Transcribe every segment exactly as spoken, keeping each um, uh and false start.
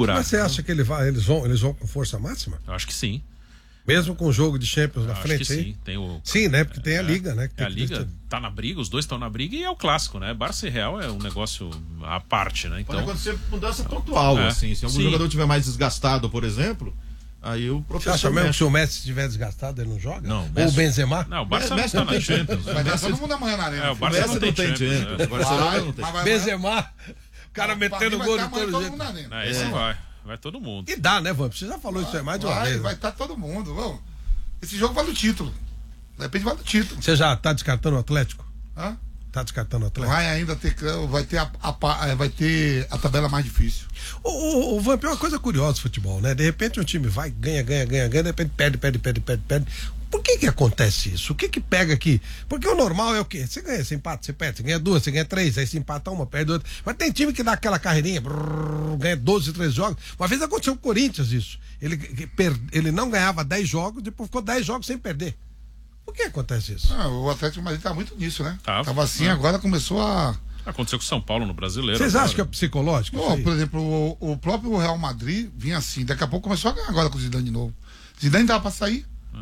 Mas você acha que ele vai, eles, vão, eles vão com força máxima? Eu acho que sim. Mesmo com o jogo de Champions na acho frente que aí? Sim, tem o... sim, né? Porque tem a é, Liga, né? Que é tem a Liga tá na briga, os dois estão na briga e é o clássico, né? Barça e Real é um negócio à parte, né? Então, pode acontecer mudança pontual, é, assim. Se algum sim. jogador tiver mais desgastado, por exemplo, aí o professor... Você acha mesmo que se o Messi estiver desgastado, ele não joga? Não. Messi... Ou o Benzema? Não, o Barça Messi não tá na Champions. Vai dar todo mundo amanhã na arena. É, o Barça não tem Champions. O Barcelona não tem. Benzema, o cara metendo gol de todo jeito. É, esse vai. Vai todo mundo. E dá, né, Vamp? Você já falou isso aí mais de uma vez. Vai estar todo mundo, vamos. Esse jogo vale o título. De repente vale o título. Você já tá descartando o Atlético? Hã? Tá descartando o Atlético? Vai ainda ter, vai ter a, a, vai ter a tabela mais difícil. O, o, o Vamp é uma coisa curiosa do futebol, né? De repente um time vai, ganha, ganha, ganha, ganha, de repente perde, perde, perde, perde, perde. Por que que acontece isso? O que que pega aqui? Porque o normal é o quê? Você ganha, você empata, você perde, você ganha duas, você ganha três, aí você empata uma, perde outra. Mas tem time que dá aquela carreirinha, brrr, ganha doze, treze jogos. Uma vez aconteceu com o Corinthians isso. Ele, ele não ganhava dez jogos, depois ficou dez jogos sem perder. Por que acontece isso? Ah, o Atlético Madrid tá muito nisso, né? Tá, Tava assim, tá. agora começou a... Aconteceu com o São Paulo no Brasileiro. Vocês agora. acham que é psicológico? Oh, por exemplo, o, o próprio Real Madrid vinha assim, daqui a pouco começou a ganhar agora com o Zidane de novo. Zidane dava pra sair. É.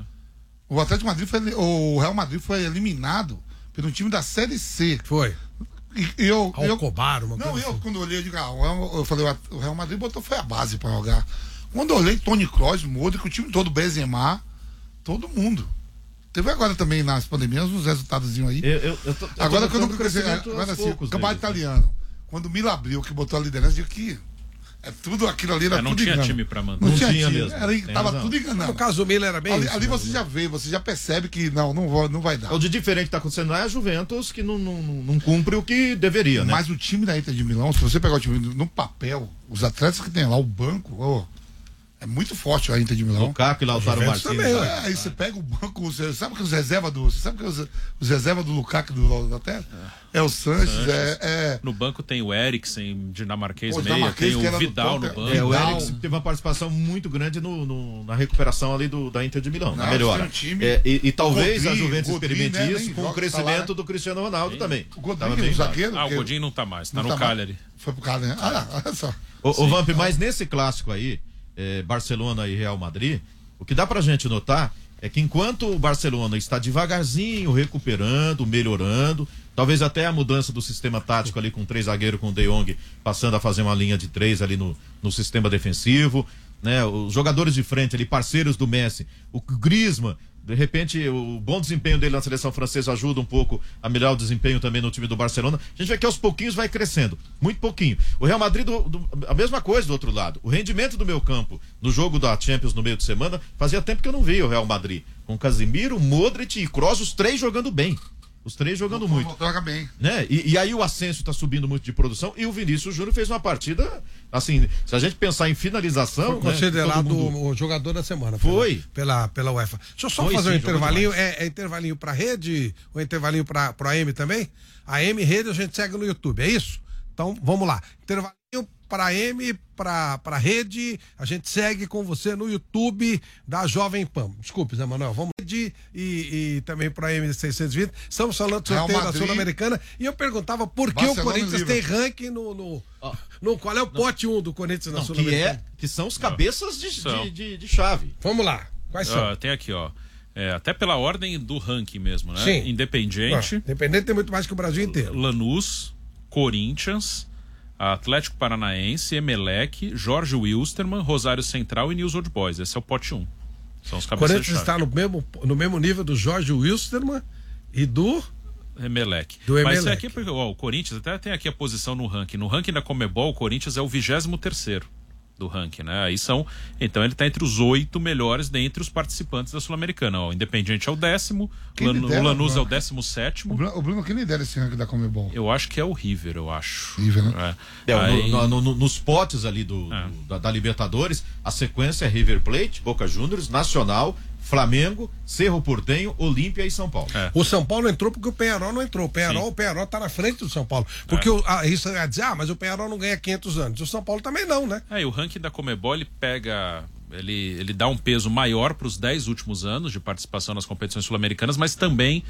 O Atlético Madrid foi, o Real Madrid foi eliminado pelo time da Série C. Foi. E, e eu, Alcobar, uma eu, Não, coisa eu assim. quando olhei, eu digo, ah, eu falei, o Real Madrid botou, foi a base pra jogar. Quando eu olhei Toni Kroos, Modric, o time todo, Benzema, todo mundo. Teve agora também nas pandemias uns resultados aí. Eu, eu, eu tô, eu agora tô quando eu cresci, agora assim, o campeonato italiano, quando o Milan abriu, que botou a liderança, eu digo que é tudo aquilo ali, era é, não tudo tinha engano. time pra mandar. Não, não tinha, tinha time, mesmo. era, tava razão. tudo enganado. No caso do Milan era bem ali, isso, ali né? você já vê, você já percebe que não, não vai, não vai dar. O de diferente que tá acontecendo lá é a Juventus, que não, não, não cumpre o que deveria, né? Mas o time da Inter de Milão, se você pegar o time no papel, os atletas que tem lá, o banco, oh, é muito forte a Inter de Milão. Lukaku e Lautaro Martins. Também, é, aí você pega o banco, você sabe que os reservas do. Você sabe que os, os reservas do Lukaku do da Terra? É, é o Sanches, Sanches. É, é. No banco tem o Eriksen, dinamarquês Pô, meia, dinamarquês, tem o Vidal no, no banco. É, o Eriksen teve uma participação muito grande no, no, na recuperação ali do, da Inter de Milão, Não, na melhora. Um time, é, e, e talvez Godin, a Juventus Godin, experimente né, isso com o crescimento tá lá, né? do Cristiano Ronaldo Sim. também. O Godin, o zagueiro. Ah, o Godin não tá mais, tá no tá Cagliari. Foi pro Cagliari, né? Ah, olha só. O, o Vamp, mas nesse clássico aí, É, Barcelona e Real Madrid, o que dá pra gente notar é que enquanto o Barcelona está devagarzinho recuperando, melhorando, talvez até a mudança do sistema tático ali com três zagueiros, com o De Jong passando a fazer uma linha de três ali no, no sistema defensivo, né? Os jogadores de frente ali, parceiros do Messi, o Griezmann, de repente o bom desempenho dele na seleção francesa ajuda um pouco a melhorar o desempenho também no time do Barcelona. A gente vê que aos pouquinhos vai crescendo, muito pouquinho. O Real Madrid, do, do, a mesma coisa do outro lado. O rendimento do meio campo no jogo da Champions no meio de semana, fazia tempo que eu não via o Real Madrid. Com Casemiro, Modric e Kroos, os três jogando bem. Os três jogando o, muito. Joga bem. Né? E, e aí o Asensio tá subindo muito de produção e o Vinícius Júnior fez uma partida, assim, se a gente pensar em finalização... Foi considerado né, mundo... o jogador da semana. Foi. Pela, pela, pela UEFA. Deixa eu só Foi, fazer sim, um intervalinho. É, é intervalinho pra rede ou é intervalinho pra, pra A M também? A M Rede a gente segue no YouTube, é isso? Então, vamos lá. Intervalinho para a M, para para rede, a gente segue com você no YouTube da Jovem Pan. Desculpe, Zé Manuel, vamos e, e também para a M seiscentos e vinte. Estamos falando do sorteio da Sul-Americana e eu perguntava por que Barcelona o Corinthians tem ranking no, no, oh. no qual é o pote um do Corinthians na Sul-Americana. Que, é, que são os cabeças de, de, de, de chave. Vamos lá, quais são? Uh, tem aqui, ó. É, até pela ordem do ranking mesmo, né? Sim. Independiente. Ah, Independente tem muito mais que o Brasil inteiro. Lanús, Corinthians, Atlético Paranaense, Emelec, Jorge Wilstermann, Rosário Central e News Old Boys. Esse é o pote um. São os O cabeças Corinthians está no mesmo, no mesmo nível do Jorge Wilstermann e do... Emelec. Do Emelec. Mas aqui, porque, ó, o Corinthians até tem aqui a posição no ranking. No ranking da Conmebol, o Corinthians é o vigésimo terceiro do ranking, né? Aí são, então ele está entre os oito melhores dentre os participantes da Sul-Americana. O Independiente é o décimo, Lan, lidera, o Lanús Bruno? é o décimo sétimo. O Bruno, o Bruno quem lidera esse ranking da Conmebol? Eu acho que é o River, eu acho. River, né? É. É, Aí... no, no, no, nos potes ali do, é. do da, da Libertadores, a sequência é River Plate, Boca Juniors, Nacional, Flamengo, Cerro Porteño, Olímpia e São Paulo. É. O São Paulo entrou porque o Peñarol não entrou. O Peñarol, o Peñarol tá na frente do São Paulo. Porque é. o, ah, isso ia dizer, ah, mas o Peñarol não ganha quinhentos anos. O São Paulo também não, né? É, e o ranking da Conmebol, ele pega... Ele, ele dá um peso maior para os dez últimos anos de participação nas competições sul-americanas, mas também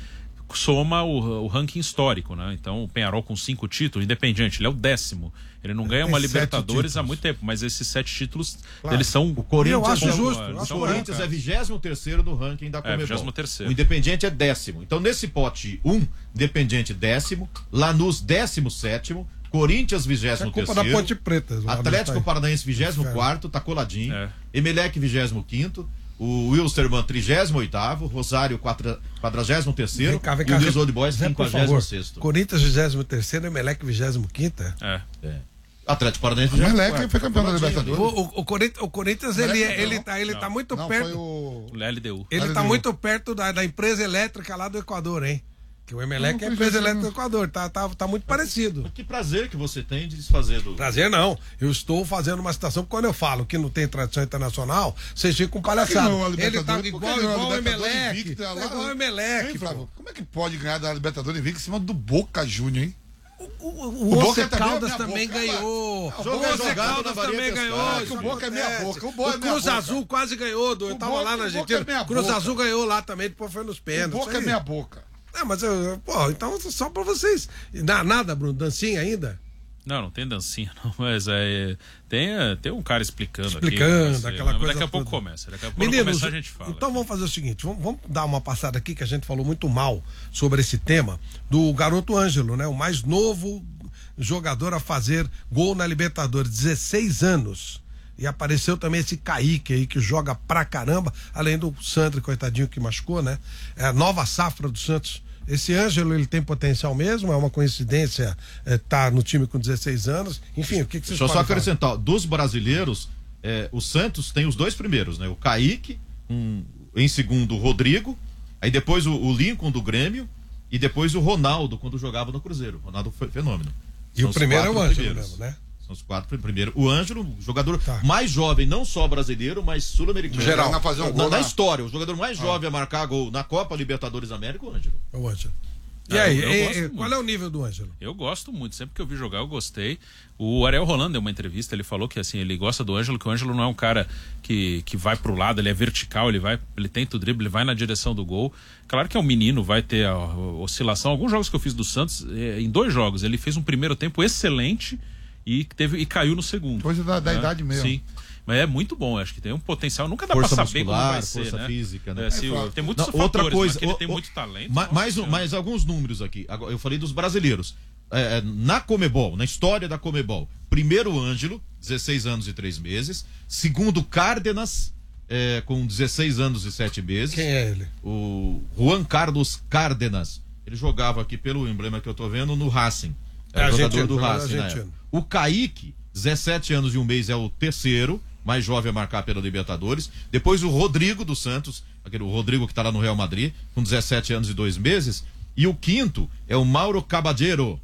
soma o, o ranking histórico, né? Então o Peñarol com cinco títulos, Independiente, ele é o décimo. Ele não ganha Tem uma sete Libertadores títulos. há muito tempo, mas esses sete títulos, Claro. eles são... O Corinthians, Eu acho é- justo, eles eu acho são o correto. Corinthians é vigésimo terceiro do ranking da Comebol. vigésimo terceiro. O Independiente é décimo. Então, nesse pote um, Independiente décimo, Lanús décimo sétimo, Corinthians vigésimo É culpa da terceiro, Ponte Preta. o Atlético Ronaldo tá aí. Paranaense vigésimo quarto, tá coladinho. É. Emelec vigésimo quinto, o Wilstermann trigésimo oitavo, Rosário quadragésimo terceiro Vem cá, vem e cá, o News Old Boys Zé, por quinquagésimo favor. sexto. Corinthians vigésimo terceiro, Emelec vigésimo quinto. É. É. Atlético Paranaense O vigésimo Melec quarto, foi campeão da coladinho ali. Libertadores. O, o, o Corinthians, o Corinthians ele, Emelec ele, não. tá, ele tá muito Não, perto. foi o... O L D U. Ele L D tá U. muito perto da, da empresa elétrica lá do Equador, hein? Que o Emelec Não, é a não empresa acredito, elétrica do não. Equador. Tá, tá, tá muito parecido. Que prazer que você tem de desfazer do... Prazer não. Eu estou fazendo uma citação que quando eu falo que não tem tradição internacional, vocês ficam palhaçada. Como é que não, a Ele tá Libertadores? igual, Por que não, a igual o Libertadores Emelec. invicta É lá, igual o Hein, Emelec. Flávio? pô. Como é que pode ganhar da Libertadores invicta em cima do Boca Júnior, hein? O, o, O o Boca Once também é Caldas meia também boca, ganhou. cara. O Jogo é Once jogado Caldas na Maria também Pescara. ganhou. É, isso que o Boca é meia acontece. boca, o Boca é O meia Cruz boca. Azul quase ganhou. Do, eu O tava Boca- lá na o Boca Argentina. é meia Cruz boca. Azul ganhou lá também, depois foi nos O pênaltis. Boca isso é aí. meia boca. Ah, mas eu, pô, então só pra vocês. Na, nada, Bruno, dancinha ainda? Não, não tem dancinha, não, mas é. Tem, é, tem um cara explicando, Explicando, aqui. mas, aquela mas coisa Daqui a pouco toda. começa. Daqui a pouco Meninos, começar a gente fala. então vamos fazer o seguinte, vamos, vamos dar uma passada aqui que a gente falou muito mal sobre esse tema do garoto Ângelo, né? O mais novo jogador a fazer gol na Libertadores, dezesseis anos. E apareceu também esse Kaique aí que joga pra caramba, além do Sandro, coitadinho, que machucou, né? É a nova safra do Santos. Esse Ângelo, ele tem potencial mesmo? É uma coincidência é, tá no time com dezesseis anos? Enfim, o que, que vocês Deixa eu só podem falar? acrescentar, dos brasileiros, é, o Santos tem os dois primeiros, né? O Kaique, um, em segundo o Rodrigo, aí depois o, o Lincoln do Grêmio e depois o Ronaldo quando jogava no Cruzeiro. O Ronaldo foi fenômeno. E São o os primeiro é quatro o Ângelo primeiros. mesmo, né? São os quatro primeiros. O Ângelo, jogador Tá. mais jovem, não só brasileiro, mas sul-americano. Geral. Na fazer um Na, gol na lá. história, o jogador mais jovem a marcar gol na Copa Libertadores América, o Ângelo. É o Ângelo. E Ah, aí, eu- eu e- gosto e- muito. qual é o nível do Ângelo? Eu gosto muito, sempre que eu vi jogar eu gostei. O Ariel Rolando deu uma entrevista, ele falou que assim, ele gosta do Ângelo, que o Ângelo não é um cara que, que vai pro lado, ele é vertical, ele vai, ele tenta o drible, ele vai na direção do gol. Claro que é um menino, vai ter a, a oscilação. Alguns jogos que eu fiz do Santos, eh, em dois jogos, ele fez um primeiro tempo excelente e teve e caiu no segundo. Coisa da, da né? idade mesmo. Sim. Mas é muito bom, acho que tem um potencial. Nunca dá Força pra saber como muscular, vai ser, força né? física, né? É, se- É, tem muitos Não, fatores, outra coisa, mas que ele o- tem o- muito talento. Ma- nossa mais, um- Senhora. mais alguns números aqui. Agora, eu falei dos brasileiros. É, é, na Comebol, na história da Comebol, primeiro o Ângelo, dezesseis anos e três meses. Segundo, Cárdenas, é, com dezesseis anos e sete meses. Quem é ele? O Juan Carlos Cárdenas. Ele jogava aqui pelo emblema que eu tô vendo no Racing. É É, o jogador argentino, do jogador Racing. Né? argentino. O Kaique, dezessete anos e um mês, é o terceiro mais jovem a marcar pela Libertadores. Depois o Rodrigo dos Santos, aquele o Rodrigo que tá lá no Real Madrid, com dezessete anos e dois meses. E o quinto é o Mauro Caballero,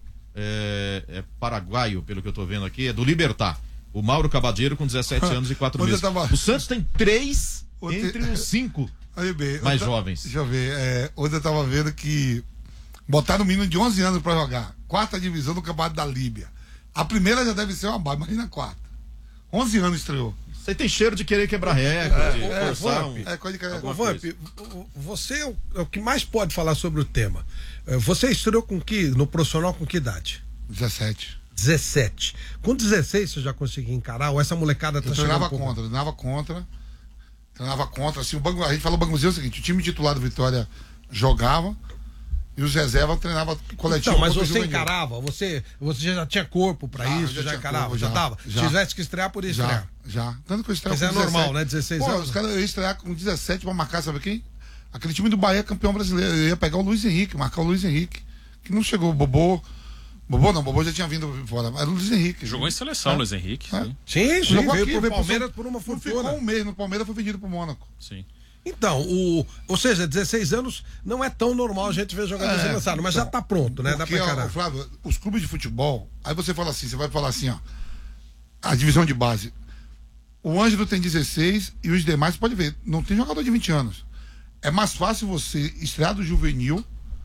é, é paraguaio, pelo que eu tô vendo aqui, é do Libertad. O Mauro Caballero com dezessete anos e quatro Onde meses. eu tava- O Santos tem três Onde- entre os cinco Aí, bem, mais eu ta- jovens. Deixa eu ver. É, hoje eu tava vendo que botaram um menino de onze anos pra jogar. Quarta divisão do Campeonato da Líbia. A primeira já deve ser uma barra, imagina a quarta. onze anos estreou. Você tem cheiro de querer quebrar recorde, de é, forçar Vamp. um... É coisa que Alguma Ô, Vamp, coisa. o- você é o, é o que mais pode falar sobre o tema. Eh, Você estreou com que, no profissional com que idade? dezessete. dezessete. Com dezesseis você já conseguia encarar? Ou essa molecada tá Eu chegando treinava um pouco- contra, treinava contra. Treinava contra. Assim, o banco, a gente falou o Banguzinho é o seguinte: o time titular do Vitória jogava e os reservas treinavam coletivo. Então, mas contra o você juvenil. encarava, você, você já tinha corpo pra Já, isso, já já, tinha encarava, corpo, já, já, dava. já. Se tivesse que estrear, podia Já, estrear. já. Tanto que eu estreava Mas com é normal, né? dezesseis Pô, anos. os caras, eu ia estrear com dezessete pra marcar, sabe quem? Aquele time do Bahia campeão brasileiro. Eu ia pegar o Luiz Henrique, marcar o Luiz Henrique. Que não chegou. O Bobô. Bobô não, Bobô já tinha vindo fora. Era o Luiz Henrique. Jogou em seleção, É. Luiz Henrique. É. Sim. Sim, sim, Jogou veio aqui, pro veio pro Palmeiras São- por uma Não fortuna. ficou um mês no Palmeiras, foi vendido pro Mônaco. Sim. Então, o, ou seja, dezesseis anos não é tão normal a gente ver jogadores É, lançados, mas já tá pronto, né? Dá Porque, pra ó, encarar. Flávio, os clubes de futebol, aí você fala assim, você vai falar assim, ó, a divisão de base. O Ângelo tem dezesseis e os demais, pode ver, não tem jogador de vinte anos. É mais fácil você estrear do juvenil,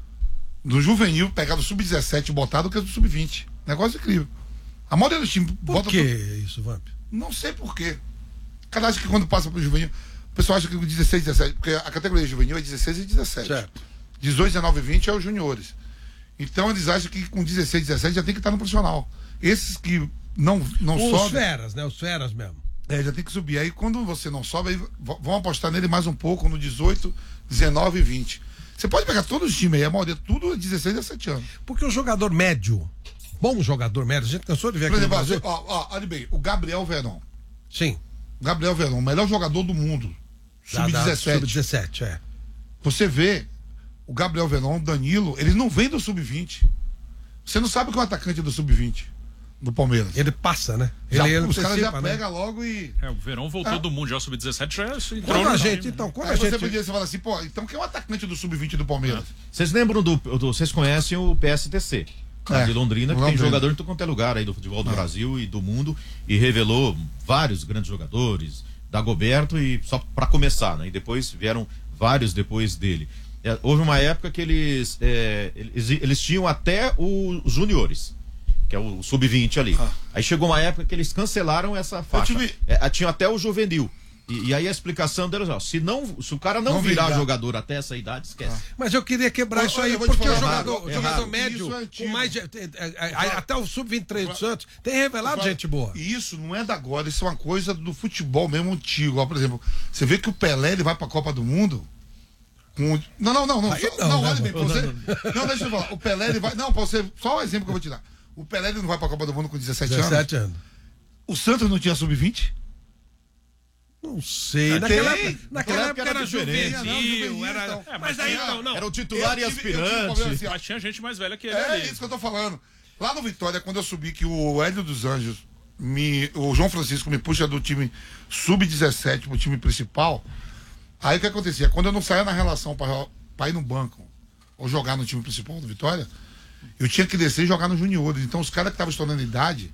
do juvenil, pegar do sub dezessete e botar do que do sub vinte. Negócio incrível. A maioria dos times Por bota. que isso, Vamp? Não sei por quê. Cada acha que quando passa pro juvenil, o pessoal acha que o dezesseis, dezessete, porque a categoria juvenil é dezesseis e dezessete. Certo. dezoito, dezenove e vinte é os juniores. Então eles acham que com dezesseis, dezessete já tem que estar no profissional. Esses que não, não Os sobem. feras, né? Os feras mesmo. É, já tem que subir. Aí quando você não sobe, aí v- vão apostar nele mais um pouco no dezoito, dezenove e vinte. Você pode pegar todos os times aí, a maioria, tudo é dezesseis, dezessete anos. Porque o jogador médio, bom jogador médio, a gente cansou de ver Por aqui no exemplo, Brasil. ó, ó, olha bem, o Gabriel Verón. Sim. Gabriel Verón, o melhor jogador do mundo. Da- da- sub dezessete. sub dezessete, é. Você vê o Gabriel Verón, o Danilo, eles não vêm do sub vinte. Você não sabe que é um atacante do sub vinte do Palmeiras. Ele passa, né? Já- ele, ele os caras já antecipa, né? pegam logo e. É, o Verão voltou Ah. do Mundial sub dezessete, já entrou Quando no a time. gente, então, quando Aí a você gente... podia você fala assim, pô, então quem é o atacante do sub vinte do Palmeiras? Vocês lembram do, do. Vocês conhecem o P S T C? É, de Londrina, que Londrina. tem jogador em todo quanto é lugar aí do futebol do Brasil e do mundo, e revelou vários grandes jogadores, Dagoberto, e só para começar, né? E depois vieram vários depois dele. É, houve uma época que eles, é, eles, eles tinham até o- os juniores, que é o sub vinte ali. Ah. Aí chegou uma época que eles cancelaram essa faixa. tive- É, tinha até o juvenil. E, e aí a explicação deles, ó, se, não, se o cara não, Não virar vingar. jogador até essa idade, esquece. Mas eu queria quebrar Olha, isso aí, eu vou te porque o falar, jogador, errado, o jogador errado. médio, Isso é com antigo. mais de, é, é, é, até o sub vinte e três do Santos, tem revelado gente boa. E isso não é da agora, isso é uma coisa do futebol mesmo antigo. Ó, por exemplo, você vê que o Pelé ele vai pra Copa do Mundo com. Não, não, não, não. Aí só- não, não, né, olha bem, pra não, você. não, Não, deixa eu falar. O Pelé ele vai. Não, pra você. Só um exemplo que eu vou te dar. O Pelé ele não vai pra Copa do Mundo com dezessete, dezessete anos. anos. O Santos não tinha sub vinte? Não sei. Tem. Naquela, época, naquela Naquela época época era era diferente. juvenil, Não, juvenil, era... então. É, mas mas aí tinha- não, não. Era o titular Eu e tive- eu tive um problema aspirante. assim, ó. Mas tinha gente mais velha que ele É ali. isso que eu tô falando. Lá no Vitória, quando eu subi, que o Hélio dos Anjos, me, o João Francisco me puxa do time sub dezessete pro time principal, aí o que acontecia? Quando eu não saía na relação pra, pra ir no banco ou jogar no time principal do Vitória, eu tinha que descer e jogar nos juniores. Então os caras que estavam estourando idade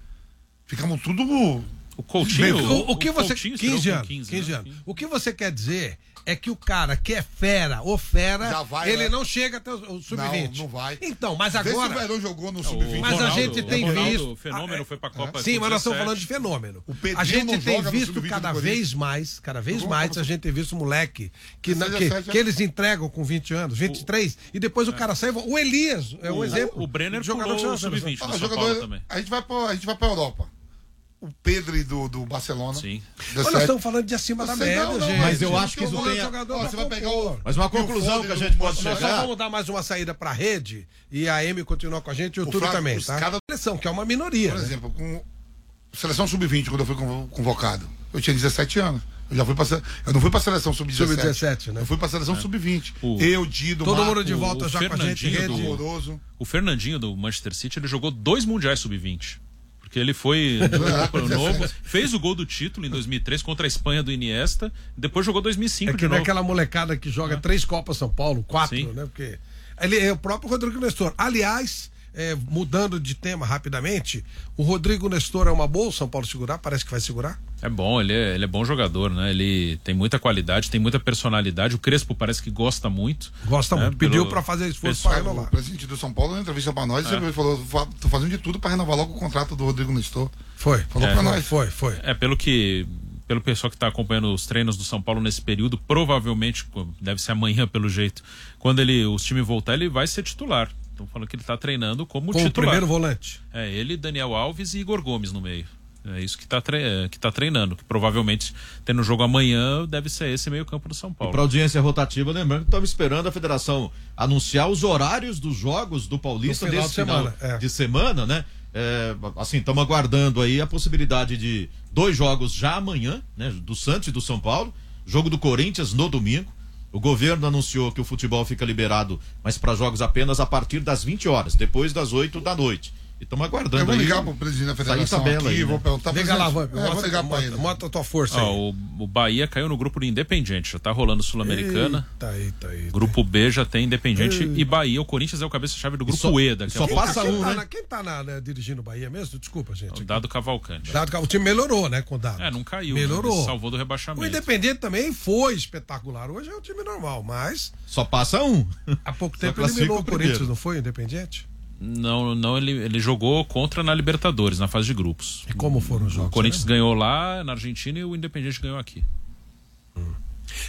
ficavam tudo. O Coutinho. O, o que você. Coutinho estreou quinze com anos. quinze, quinze né? anos. O que você quer dizer é que o cara que é fera, ou fera, Já vai, ele né? não chega até o, o sub vinte. Não, não vai. Então, mas Vê se o agora. Verão jogou no O sub vinte. Mas a Ronaldo- gente tem o Ronaldo, visto- O Fenômeno Ah, é- foi pra Copa Sim, mas nós estamos dezessete. falando de fenômeno. O Pedrinho A gente não tem joga no visto sub vinte cada do vez Corinthians. mais, cada vez Jogou mais, Copa a gente tem visto moleque que, na- que, dezessete que eles entregam com vinte anos, vinte e três, e depois o cara sai. e volta. O Elias é um O- exemplo. o Brenner de jogador pulou que o chama sub vinte. Ah, do São jogador, Paulo também. a gente vai pra, a gente vai pra Europa. O Pedro do, do Barcelona. Sim. Mas nós estamos falando de acima da Você média, não, não, gente. mas eu Gente, acho que isso tô falando tem a- de jogador Ó, pra você vai pegar compor. o. Mas uma E o conclusão Foden que a do gente pode Manchester Nós só chegar. vamos dar mais uma saída pra rede e a Amy continua com a gente e o O YouTube Flávio, também, os tá? cara- Seleção, que é uma minoria. Por né? exemplo, com seleção sub vinte, quando eu fui convo- convocado, eu tinha dezessete anos. Eu já fui pra, se- eu não fui pra seleção sub dezessete. sub dezessete, né? Eu fui pra seleção sub vinte. O- Eu, Dido, Todo Marco, mundo de volta o já com a gente, Fernandinho rede. do- Amoroso. O Fernandinho do Manchester City, ele jogou dois mundiais sub vinte. Porque ele foi pro novo, fez o gol do título em dois mil e três contra a Espanha do Iniesta, depois jogou dois mil e cinco É de que não é novo. aquela molecada que joga três Copas São Paulo, quatro, Sim. né? Porque ele é o próprio Rodrigo Nestor. Aliás, é, mudando de tema rapidamente, o Rodrigo Nestor é uma boa o São Paulo segurar? Parece que vai segurar? É bom, ele é, ele é bom jogador, né? Ele tem muita qualidade, tem muita personalidade. O Crespo parece que gosta muito. Gosta né? muito. Pediu Pelo- pra fazer esforço pessoal- pra O renovar. presidente do São Paulo, na entrevista pra nós, É. ele falou: "Fa- tô fazendo de tudo pra renovar logo o contrato do Rodrigo Nestor. Foi. Falou É. pra Foi, nós. foi, foi. É, pelo que. Pelo pessoal que está acompanhando os treinos do São Paulo nesse período, provavelmente, deve ser amanhã pelo jeito, quando ele, os times voltar, ele vai ser titular. Estão falando que ele está treinando como, Com o titular. primeiro volante. É, ele, Daniel Alves e Igor Gomes no meio. É isso que está tre que tá treinando. Que provavelmente, tendo jogo amanhã, deve ser esse meio campo do São Paulo. Para audiência rotativa, lembrando que estamos esperando a federação anunciar os horários dos jogos do Paulista No final desse de final semana, é. de semana, né? É, assim, estamos aguardando aí a possibilidade de dois jogos já amanhã, né? Do Santos e do São Paulo, jogo do Corinthians no domingo. O governo anunciou que o futebol fica liberado, mas para jogos apenas a partir das vinte horas, depois das oito da noite. E estamos aguardando Eu vou aí. ligar pro presidente da federação tabela aqui, aí, vou né? perguntar. Liga lá, presidente, vamos. é, vou ligar pra ele. Mostra a tua força aí. Ó, o, o Bahia caiu no grupo do Independente, já tá rolando Sul-Americana. Tá aí, tá aí. Grupo B já tem Independente e Bahia. O Corinthians é o cabeça-chave do grupo só- E daqui só a pouco. passa quem um, tá né? na- quem tá na, né, dirigindo o Bahia mesmo? Desculpa, gente. O Dado Cavalcante. Dado que o time melhorou, né, com o Dado. É, não caiu. Melhorou. Né? Salvou do O rebaixamento. Independente também foi espetacular. Hoje é um time normal, mas Só passa um. há pouco Só tempo classifica eliminou o o Corinthians, primeiro. não foi o Independente? Não, não ele, ele jogou contra na Libertadores, na fase de grupos. E como foram os O jogos? Corinthians né? ganhou lá na Argentina e o Independente ganhou aqui.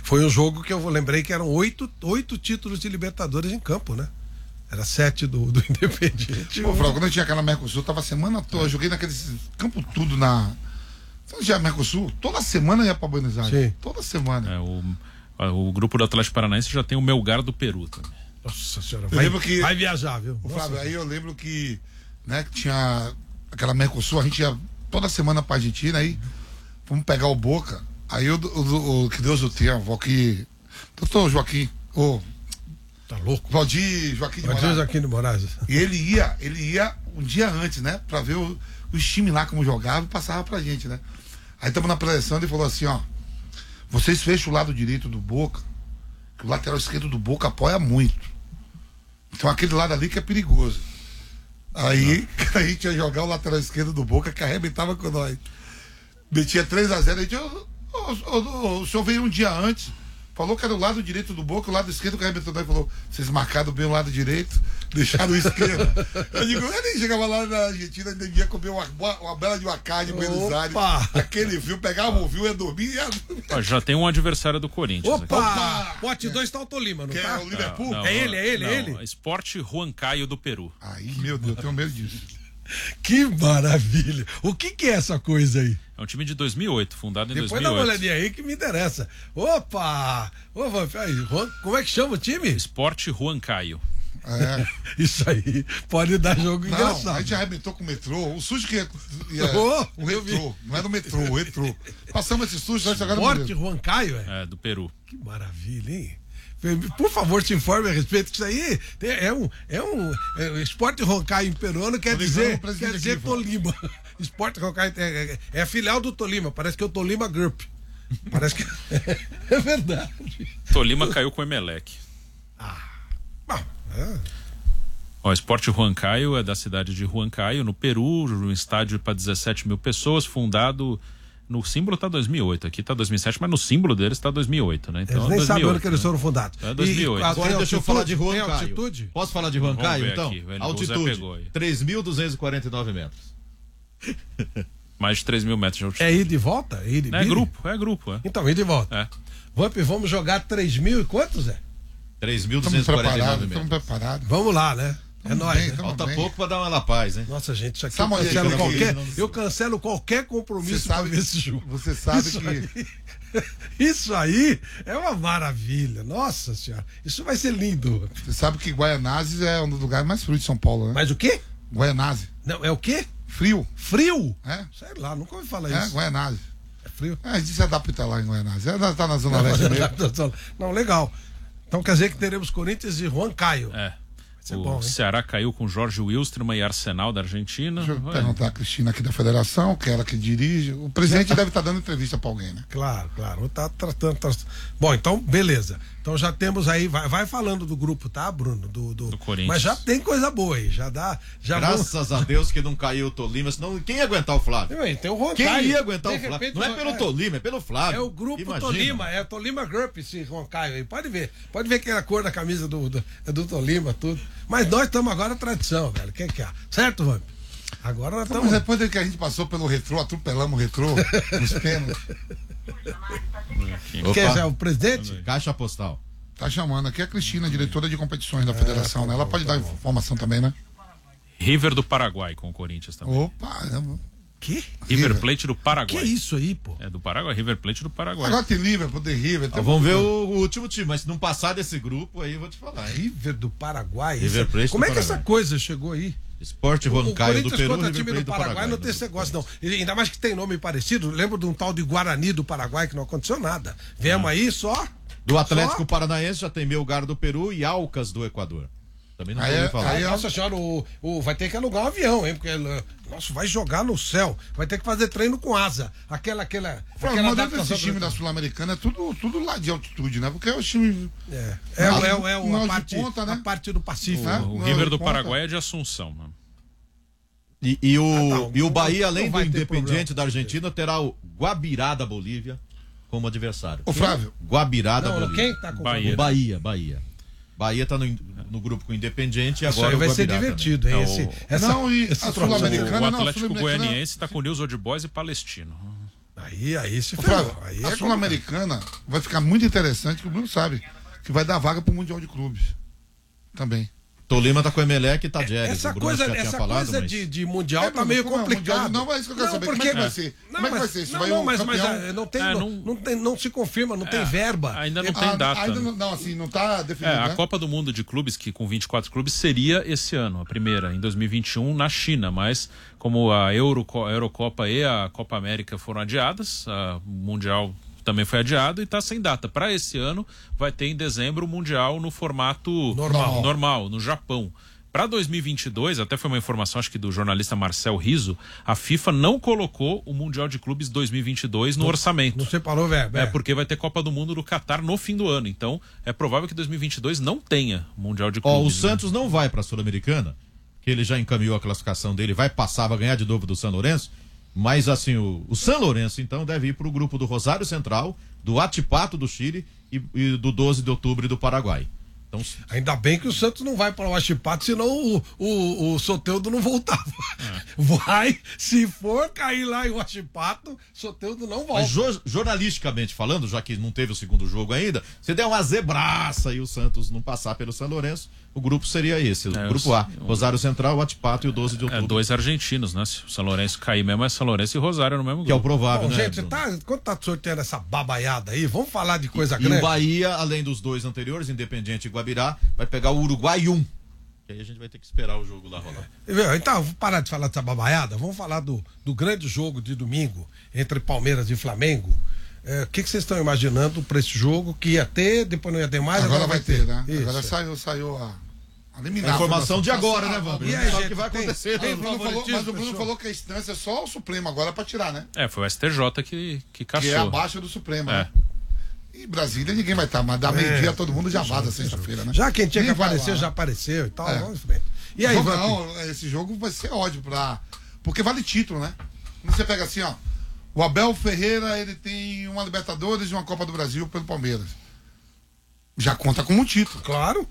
Foi um jogo que eu lembrei que eram oito, oito títulos de Libertadores em campo, né? Era sete do, do Independiente. Pô, Flávio, quando eu tinha aquela Mercosul, eu tava a semana toda, eu joguei naquele campo tudo na. Você já Mercosul? Toda semana eu ia pra Buenos Aires. Sim. Toda semana. É, o, o grupo do Atlético Paranaense já tem o Melgar do Peru também. Nossa senhora, eu vai, lembro que, vai viajar, viu? O Flávio, aí eu lembro que, né, que tinha aquela Mercosul, a gente ia toda semana pra Argentina, aí fomos pegar o Boca, aí o, o, o que Deus o tenha, o que doutor Joaquim, o tá louco? Valdir Joaquim de Valdir Moraes. Joaquim de Moraes. E ele ia, ele ia um dia antes, né, pra ver o, os times lá como jogavam e passava pra gente, né. Aí estamos na preleção, ele falou assim, ó, vocês fecham o lado direito do Boca, que o lateral esquerdo do Boca apoia muito. Então aquele lado ali que é perigoso. Aí a gente ia jogar o lateral esquerdo do Boca que arrebentava com nós. Metia três a zero, a gente, o, o, o, o senhor veio um dia antes, falou que era o lado direito do Boca, o lado esquerdo que arrebentou nós, falou, vocês marcaram bem o lado direito, deixaram o esquerdo. Eu digo, eu nem chegava lá na Argentina, ainda ia comer uma, uma bela de uma carne em Buenos Aires. Aquele fio, pegava o fio, ia dormir e ia... Ah, já tem um adversário do Corinthians. Opa! Opa! Pote dois tá o Tolima, não que tá? É o Liverpool? Não, não, é ele, é ele, não, é ele. Esporte Huancayo do Peru. Aí, meu Deus, eu tenho medo disso. Que maravilha! O que que é essa coisa aí? É um time de dois mil e oito, fundado em Depois dois mil e oito. dá uma olhadinha aí que me interessa. Opa! Ô, Vamp, aí, Juan, como é que chama o time? Esporte Huancayo. É. Isso aí pode dar jogo Não, engraçado. a gente arrebentou com o metrô. O sujo que ia. ia Oh, o retrô. Não era o metrô, o retrô. Passamos esse sujo, nós jogaram no Esporte Huancayo, é? É, do Peru. Que maravilha, hein? Por favor, te informe a respeito disso aí. É um, é um é, Esporte Huancayo em peruano quer dizer, quer dizer aqui, Tolima. Esporte Huancayo é, é, é a filial do Tolima. Parece que é o Tolima Group. Parece que é verdade. Tolima caiu com o Emelec. Ah, bom, é. O Esporte Huancayo é da cidade de Huancayo, no Peru, um estádio para dezessete mil pessoas, fundado. No símbolo tá dois mil e oito, aqui tá dois mil e sete, mas no símbolo deles tá dois mil e oito, né? Então, eles nem dois mil e oito, sabem onde que eles né? foram fundados. É dois mil e oito. E, Agora deixa eu falar de Huancayo. Tem altitude? Posso falar de Huancayo, então? Aqui, velho, altitude, três mil duzentos e quarenta e nove metros. Mais de três mil metros de altitude. É ida e volta? É, ida e é grupo, é grupo. É. Então, ida e volta. É. Vamp, vamos jogar três mil e quantos, é? três mil duzentos e quarenta e nove metros. Estamos preparados. Vamos lá, né? É nóis. Né? Falta bem. pouco pra dar uma La Paz, hein? Nossa, gente, isso aqui Sabe eu cancelo, que- qualquer, que- eu cancelo qualquer compromisso Você sabe- pra ver esse jogo. Você sabe isso que. Aí, isso aí é uma maravilha. Nossa senhora. Isso vai ser lindo. Você sabe que Guaianazes é um dos lugares mais frios de São Paulo, né? Mas o quê? Guaianazes. Não, é o quê? Frio. Frio? É? Sei lá, nunca ouvi falar É, isso. Guaianazes. É frio? É, a gente se adapta lá em Guaianazes. É, tá na Zona Leste mesmo. Não, legal. Então quer dizer que teremos Corinthians e Huancayo. É. ser O bom, hein? Ceará caiu com Jorge Wilstermann e Arsenal da Argentina. Deixa eu Olha, perguntar a Cristina aqui da federação, que é ela que dirige. O presidente deve estar dando entrevista para alguém, né? Claro, claro. Tá tratando. Tá... Bom, então, beleza. Então já temos aí. Vai, vai falando do grupo, tá, Bruno? Do, do... Do Corinthians. Mas já tem coisa boa aí. Já dá. Já Graças a Deus que não caiu o Tolima, senão quem ia aguentar o Flávio? vamos... Tem o Huancayo. Quem ia aguentar De o Flávio? repente, Não é pelo é... Tolima, é pelo Flávio. É o grupo Imagina. Tolima, é o Tolima Group, esse Huancayo aí. Pode ver. Pode ver que é a cor da camisa do, do, é do Tolima, tudo. Mas nós estamos agora na tradição, velho. O que que é? Certo, Vamp? Agora nós Então, estamos. mas depois que a gente passou pelo retrô, atropelamos o retrô, nos pênaltis. Opa, Quem é o presidente? Caixa postal. Tá chamando aqui a Cristina, diretora de competições da federação, né? Ela pode dar informação também, né? River do Paraguai com o Corinthians também. Opa, Que? River River. Plate do Que Paraguai. isso aí, pô? É do Paraguai, River Plate do Paraguai. agora tem Liverpool, tem River. Ah, Tem... vamos ver o, o último time, mas se não passar desse grupo, aí eu vou te falar, hein? River do Paraguai. River Esse- Plate do Como é que Paraguai. essa coisa chegou aí? Esporte O Huancayo do Corinthians Peru, contra River time Plate do Paraguai não tem esse negócio, não. E ainda mais que tem nome parecido. Lembro de um tal de Guarani do Paraguai que não aconteceu nada. Viemos aí só. Do Atlético Só? Paranaense já tem Melgar do Peru e Alcas do Equador. Também não Aí ouvi é- falar. aí é- Nossa senhora, o, o- vai ter que alugar um avião, hein? Porque, nossa, vai jogar no céu. Vai ter que fazer treino com asa. Aquela, aquela. Pô, aquela mas dentro adaptação desse time pra- da Sul-Americana é tudo, tudo lá de altitude, né? Porque é o time. É, é, Não, é, é, é não, a, de parte, ponta, né? a parte do Pacífico. É. O Não, River de do ponta. Paraguai é de Assunção, mano. E, e o, Ah, tá, e o não- Bahia, não além do vai ter Independiente problema. da Argentina, terá o Guabirá da Bolívia como adversário. Ô, Flávio, Guabirá da Não, Bolívia. quem tá com Bahia. O Bahia, Bahia. Bahia tá no, no grupo com o Independiente e Isso agora aí o vai ser Guabirá divertido, hein? É, Esse, o- essa, Não, e esse a troço. Sul-Americana- O não, Atlético Sul-Americana- Goianiense está com o News Old Boys e Palestino. Aí, aí se Ô, ferrou. Flávio, Aí a é Sul-Americana vai ficar muito interessante, que o Bruno sabe, que vai dar vaga pro Mundial de Clubes. Também. Tolima tá com o Emelec e tá Tadjeres. Essa coisa, essa falado, coisa mas... de, de mundial É, tá meio como é, complicado. mundial, não, é isso que eu quero saber. Como é que vai ser? Não, Como é que mas, vai ser? Isso não, vai não, o mas, campeão... mas ah, não, tem, É, não, não- não, tem, não se confirma, não tem É, verba. Ainda não Eu- tem Ah, data. ainda não, não, assim, não tá definido, É, a né? Copa do Mundo de Clubes, que com vinte e quatro clubes, seria esse ano, a primeira, em dois mil e vinte e um, na China. Mas como a, Euro, a Eurocopa e a Copa América foram adiadas, a Mundial também foi adiado e está sem data. Para esse ano, vai ter em dezembro o Mundial no formato Normal. normal no Japão. Para dois mil e vinte e dois, até foi uma informação, acho que do jornalista Marcel Riso, a FIFA não colocou o Mundial de Clubes dois mil e vinte e dois no orçamento. Não separou verba. É, porque vai ter Copa do Mundo no Catar no fim do ano. Então, é provável que dois mil e vinte e dois não tenha Mundial de Ó, o Clubes. né? Santos não vai pra Sul-Americana, que ele já encaminhou a classificação dele, vai passar, vai ganhar de novo do São Lourenço, mas assim, o, o São Lourenço então deve ir pro grupo do Rosário Central, do Atipato do Chile e, e do doze de outubro do Paraguai. Então, Ainda bem que o Santos não vai para o Huachipato, senão o, o, o Soteldo não voltava. É. Vai, se for cair lá em Huachipato, Soteldo não volta. mas jo- jornalisticamente falando, já que não teve o segundo jogo ainda, se der uma zebraça e o Santos não passar pelo São Lourenço, o grupo seria esse, o É, grupo A, o- Rosário Central, o Atipato e o doze de É, outubro. dois argentinos, né? Se o São Lourenço cair mesmo, é São Lourenço e Rosário no mesmo Que é o grupo. provável, Bom, né? gente, Bruno? tá, quando tá sorteando essa babaiada aí, vamos falar de coisa E grande. o Bahia, além dos dois anteriores, Independiente e Guabirá, vai pegar o Uruguai um. Que aí a gente vai ter que esperar o jogo lá rolar. Então, vamos parar de falar dessa babaiada, vamos falar do, do grande jogo de domingo entre Palmeiras e Flamengo. É, O que, que vocês estão imaginando para esse jogo que ia ter, depois não ia ter mais? Agora vai ter, né? Isso. Agora saiu, saiu a... a A liminar, informação de agora, né, Vamos? Vamp? E A aí, gente sabe o gente, que vai tem- acontecer. tem né? Mas o Bruno falou, favoritismo, mas o Bruno pessoal? falou que a instância é só o Supremo agora para tirar, né? É, foi o S T J que, que caçou. Que é abaixo do Supremo, É. né? E Brasília ninguém vai estar, mas dá meio-dia todo mundo já vaza sexta-feira, né? Já quem tinha que Ninguém vai aparecer lá, já né? apareceu e tal. É. Vamos em frente. E aí, jogo, Vamp? não, esse jogo vai ser ódio pra. Porque vale título, né? Quando você pega assim, ó. O Abel Ferreira, ele tem uma Libertadores e uma Copa do Brasil pelo Palmeiras. Já conta como um título. Claro.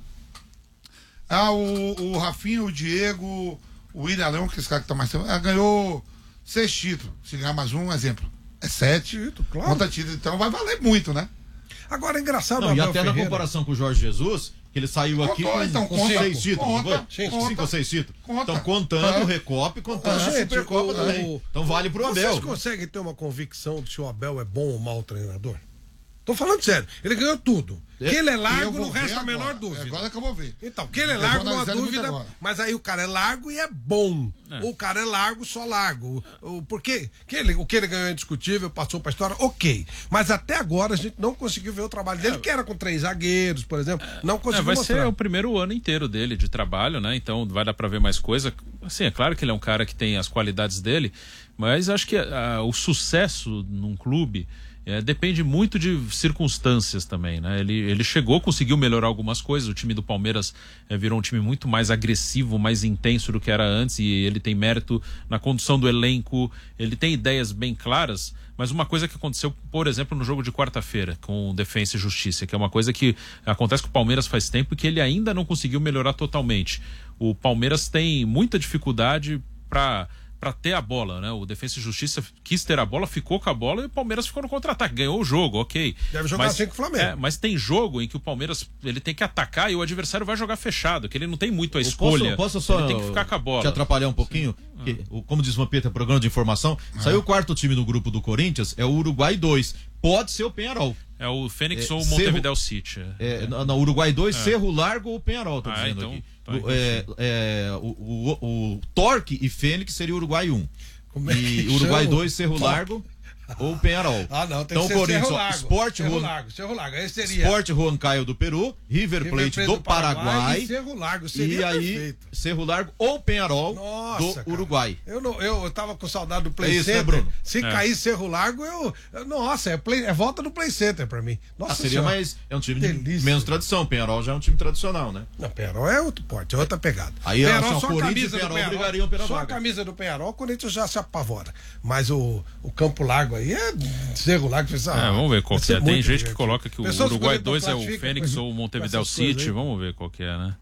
Ah, o, o Rafinha, o Diego, o William Leão, que esse cara que tá mais tempo, ah, ganhou seis títulos. Se ganhar mais um, um exemplo. É sete. Título, claro. Conta título, então vai valer muito, né? Agora é engraçado Não, o e Abel até na Ferreira. comparação com o Jorge Jesus, que ele saiu aqui Contou, com, então, com conta, seis títulos, não conta, foi? sim, Cinco conta. ou seis títulos. Conta. Então, contando É. o Recopa, contando Ah, a gente, Supercopa o- também. o- Então vale pro Vocês Abel. conseguem ter uma convicção de se o Abel é bom ou mau treinador? Tô falando sério. Ele ganhou tudo. É, Que ele é Eu largo, vou não ver resta a agora. menor dúvida. Agora que eu vou ver. Então, que ele é Eu largo, vou não há analisar muito dúvida. agora. Mas aí o cara é largo e é bom. O cara é largo, só largo. O, o- porque que ele, o que ele ganhou é indiscutível, passou pra história, ok. Mas até agora a gente não conseguiu ver o trabalho dele, que era com três zagueiros, por exemplo. Não É, conseguiu vai mostrar. ser o primeiro ano inteiro dele de trabalho, né? Então vai dar pra ver mais coisa. Assim, é claro que ele é um cara que tem as qualidades dele, mas acho que ah, o sucesso num clube é, depende muito de circunstâncias também, né? Ele, ele chegou, conseguiu melhorar algumas coisas. O time do Palmeiras é, virou um time muito mais agressivo, mais intenso do que era antes, e ele tem mérito na condução do elenco. Ele tem ideias bem claras. Mas uma coisa que aconteceu, por exemplo, no jogo de quarta-feira com o Defensa e Justiça, que é uma coisa que acontece com o Palmeiras faz tempo e que ele ainda não conseguiu melhorar totalmente. O Palmeiras tem muita dificuldade para para ter a bola, né? O Defensa e Justiça quis ter a bola, ficou com a bola e o Palmeiras ficou no contra-ataque, ganhou o jogo, ok. Deve jogar mas, assim com o Flamengo. É, mas tem jogo em que o Palmeiras ele tem que atacar e o adversário vai jogar fechado, que ele não tem muito a escolha. Posso, posso só ele tem que ficar com a bola. te atrapalhar um pouquinho? Que, o- como diz o Vampeta, programa de informação, saiu o quarto time do grupo do Corinthians, é o Uruguai dois. Pode ser o Penharol. É o Fênix É, ou o Cerro- Montevideo City. É, na, na Uruguai dois, Cerro Largo ou Penharol, tô Ah, dizendo então, aqui. então, O- é, é, o, o, o Torque e Fênix seria o Uruguai um. Como é que E Uruguai chama? dois, Cerro Torque. Largo ou Penharol. Ah, não, tem então, que ser Corinthians, Cerro ó, Largo. Sport Cerro Juan, Largo, Cerro Largo. Aí seria Sport Juan Caio do Peru, River Plate, River Plate do Paraguai. e Cerro Largo. Seria E aí, perfeito. Cerro Largo ou Penharol Nossa, do cara. Uruguai. Eu, não, eu, eu tava com saudade do Play É isso, né, Center. Bruno? Se É. cair Cerro Largo, eu. eu- nossa, é, play, é volta do Play Center pra mim. Nossa Ah, seria Senhora. mais. É um time de Delícia. menos tradição. Penharol já é um time tradicional, né? Não, Penharol é outro porte, é outra pegada. Aí, Penharol, assim, ó, só a Corinthians camisa e do Penharol brigariam pela Só a vaga. camisa do Penharol, o Corinthians já se apavora. Mas o, o Campo Largo aí é Cerro Largo. Fez, É, vamos ver qual vai que é. ser Tem muito gente que divertido. coloca que o Pessoas Uruguai que não dois é o classificam Fênix com- ou o com Montevideo essas coisas City. aí. Vamos ver qual que é, né?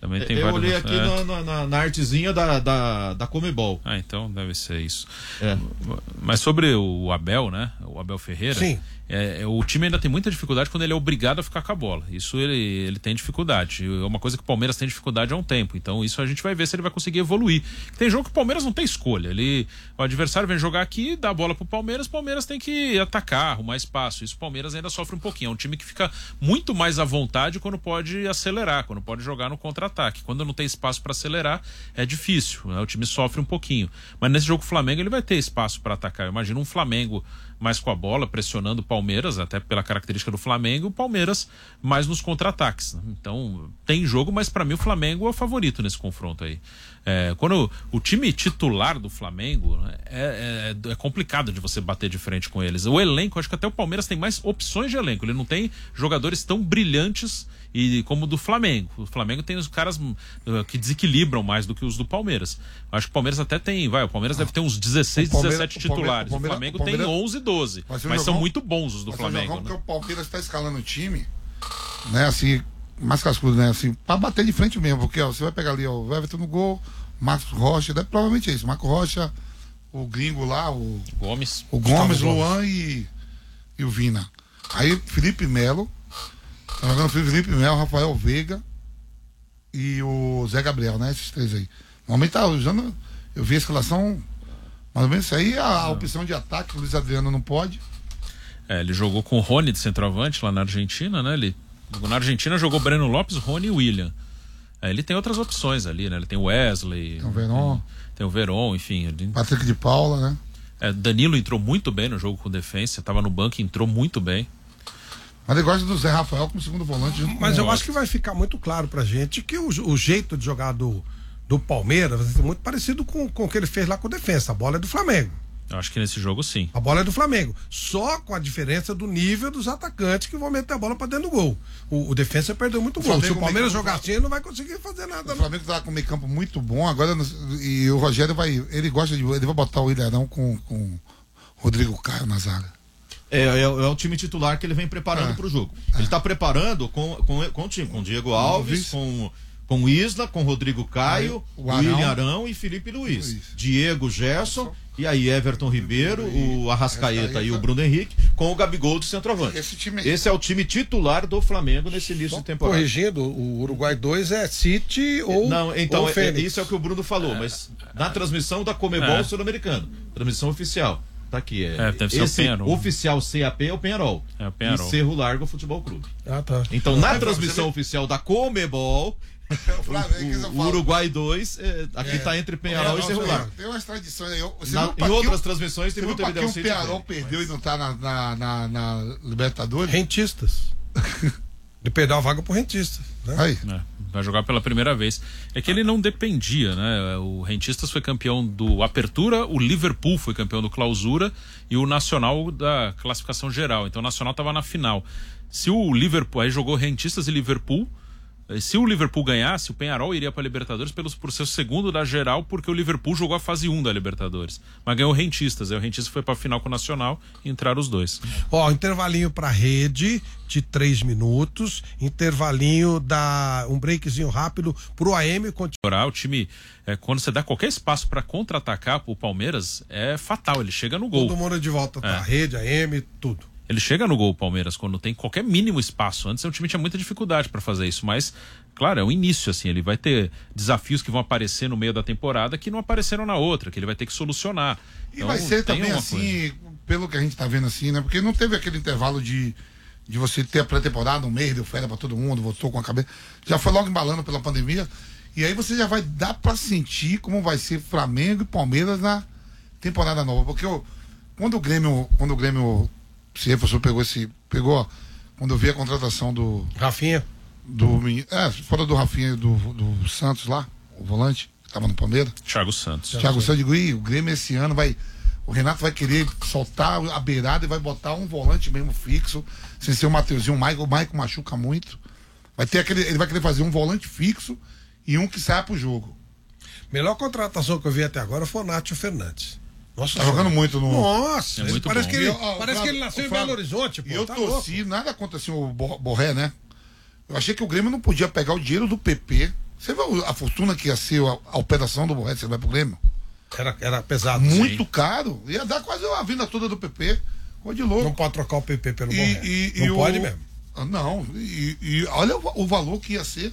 Também tem Eu vários... olhei aqui é. na, na, na artezinha da, da, da Comebol. Ah, então deve ser isso. É. Mas sobre o Abel, né? O Abel Ferreira. Sim. É, é, o time ainda tem muita dificuldade quando ele é obrigado a ficar com a bola. Isso ele, ele tem dificuldade. É uma coisa que o Palmeiras tem dificuldade há um tempo. Então isso a gente vai ver se ele vai conseguir evoluir. Tem jogo que o Palmeiras não tem escolha. Ele, o adversário vem jogar aqui, dá a bola pro Palmeiras, o Palmeiras tem que atacar, arrumar espaço. Isso o Palmeiras ainda sofre um pouquinho. É um time que fica muito mais à vontade quando pode acelerar, quando pode jogar no contra-ataque. Quando não tem espaço para acelerar, é difícil, né? O time sofre um pouquinho. Mas nesse jogo o Flamengo ele vai ter espaço para atacar. Eu imagino um Flamengo mais com a bola, pressionando o Palmeiras, até pela característica do Flamengo, o Palmeiras mais nos contra-ataques, né? Então tem jogo, mas para mim o Flamengo é o favorito nesse confronto aí. É, quando o time titular do Flamengo é, é, é complicado de você bater de frente com eles. O elenco, acho que até o Palmeiras tem mais opções de elenco, ele não tem jogadores tão brilhantes e como o do Flamengo. O Flamengo tem os caras uh, que desequilibram mais do que os do Palmeiras. Acho que o Palmeiras até tem, vai, o Palmeiras ah, deve ter uns dezesseis, dezessete titulares. O, Palmeiras, o Flamengo o Palmeiras, tem onze, doze. Mas jogão, são muito bons os do Flamengo. Jogão, né? Porque o Palmeiras está escalando o time, né, assim, mais cascudo, né, assim, para bater de frente mesmo, porque ó, você vai pegar ali ó, o Everton no gol, Marcos Rocha, né, provavelmente é isso, Marcos Rocha, o gringo lá, o Gomes, o Gomes, o Luan e, e o Vina. Aí Felipe Melo, tá jogando Felipe Melo, Rafael Veiga e o Zé Gabriel, né? Esses três aí. Normalmente tá usando, eu vi a escalação, mais ou menos isso aí, a, a opção de ataque, o Luiz Adriano não pode. É, ele jogou com o Rony de centroavante lá na Argentina, né? Ele, na Argentina jogou Breno Lopes, Rony e William. É, ele tem outras opções ali, né? Ele tem o Wesley, tem o Verón, tem o Verón, enfim. Ele... Patrick de Paula, né? É, Danilo entrou muito bem no jogo com defensa, estava no banco e entrou muito bem. Mas ele gosta do Zé Rafael como segundo volante. Mas eu acho que vai ficar muito claro pra gente que o, o jeito de jogar do, do Palmeiras vai ser muito parecido com, com o que ele fez lá com o defensa. A bola é do Flamengo. Eu acho que nesse jogo sim. A bola é do Flamengo. Só com a diferença do nível dos atacantes que vão meter a bola pra dentro do gol. O, o defensa perdeu muito gol. Se o Palmeiras jogar assim, ele não vai conseguir fazer nada. O Flamengo tá com um meio campo muito bom agora e o Rogério vai. Ele gosta de. Ele vai botar o Ilharão com, com Rodrigo Caio na zaga. É, é, é o time titular que ele vem preparando é. para o jogo. É. Ele está preparando com, com, com o time, com Diego Alves, com, com Isla, com Rodrigo Caio, o William Arão e Felipe Luiz. Luiz. Diego Gerson, e aí Everton Ribeiro, o Arrascaeta, Arrascaeta e o Bruno Henrique, com o Gabigol de centroavante. Esse, time aí. Esse é o time titular do Flamengo nesse início Só de temporada. Corrigindo, o Uruguai dois é City ou Não, então, ou é, Fênix. isso é o que o Bruno falou, mas na transmissão da Comebol é. Sul-Americano, transmissão oficial. Tá aqui, é, é deve ser esse o Penharol. oficial C A P é o Penharol. É o Penharol. E Cerro Largo Futebol Clube. Ah, tá. Então, na transmissão oficial da Comebol, o, Flamengo, o, o Uruguai dois, é, aqui é, tá entre Penharol e Cerro Largo. Tem umas tradições aí. Na, em outras transmissões tem muita evidência. Por que o Penharol perdeu mas... e não tá na, na, na, na Libertadores? Rentistas. Ele perdeu a vaga pro Rentistas. Né? Aí. É, vai jogar pela primeira vez. É que ele não dependia, né? O Rentistas foi campeão do Apertura, o Liverpool foi campeão do Clausura e o Nacional da classificação geral. Então o Nacional estava na final. Se o Liverpool, aí jogou Rentistas e Liverpool. Se o Liverpool ganhasse, o Penharol iria para a Libertadores pelos, por ser o segundo da geral, porque o Liverpool jogou a fase um da Libertadores. Mas ganhou o Rentistas. Aí o Rentistas foi para a final com o Nacional e entraram os dois. Ó, intervalinho para rede de três minutos. Intervalinho da um breakzinho rápido pro A M continuar. O time, é, quando você dá qualquer espaço para contra-atacar o Palmeiras, é fatal. Ele chega no gol. Todo mundo de volta, tá? É. Rede, A M, tudo. Ele chega no gol, o Palmeiras, quando tem qualquer mínimo espaço. Antes o time tinha muita dificuldade para fazer isso, mas, claro, é o início, assim. Ele vai ter desafios que vão aparecer no meio da temporada que não apareceram na outra, que ele vai ter que solucionar. E então, vai ser também assim, coisa. Pelo que a gente tá vendo assim, né? Porque não teve aquele intervalo de, de você ter a pré-temporada, um mês, deu férias pra todo mundo, voltou com a cabeça. Já foi logo embalando pela pandemia. E aí você já vai dar pra sentir como vai ser Flamengo e Palmeiras na temporada nova. Porque eu, quando o Grêmio, quando o Grêmio se reforçou, pegou esse. Pegou, quando eu vi a contratação do. Rafinha. Do. É, fora do Rafinha e do, do Santos lá, o volante, que tava no Palmeiras. Thiago Santos. Thiago Santos, digo, e o Grêmio esse ano vai. O Renato vai querer soltar a beirada e vai botar um volante mesmo fixo, sem ser o Mateuzinho, o Michael. O Michael machuca muito. Vai ter aquele. Ele vai querer fazer um volante fixo e um que saia pro jogo. Melhor contratação que eu vi até agora foi o Nátio Fernandes. Nossa, tá jogando muito no. Nossa, é muito parece, bom. que ele, eu, ó, parece Flávio, que ele nasceu em Belo Horizonte, pô. E eu tá torci, louco. Nada contra assim, o Borré, né? Eu achei que o Grêmio não podia pegar o dinheiro do P P Você viu a fortuna que ia ser a, a operação do Borré, você vai pro Grêmio? Era, era pesado. Muito sim. caro. Ia dar quase a vinda toda do P P. Coisa de louco. Não pode trocar o P P pelo E- Borré. e- Não e pode o- mesmo. Ah, Não, e, e olha o, o valor que ia ser.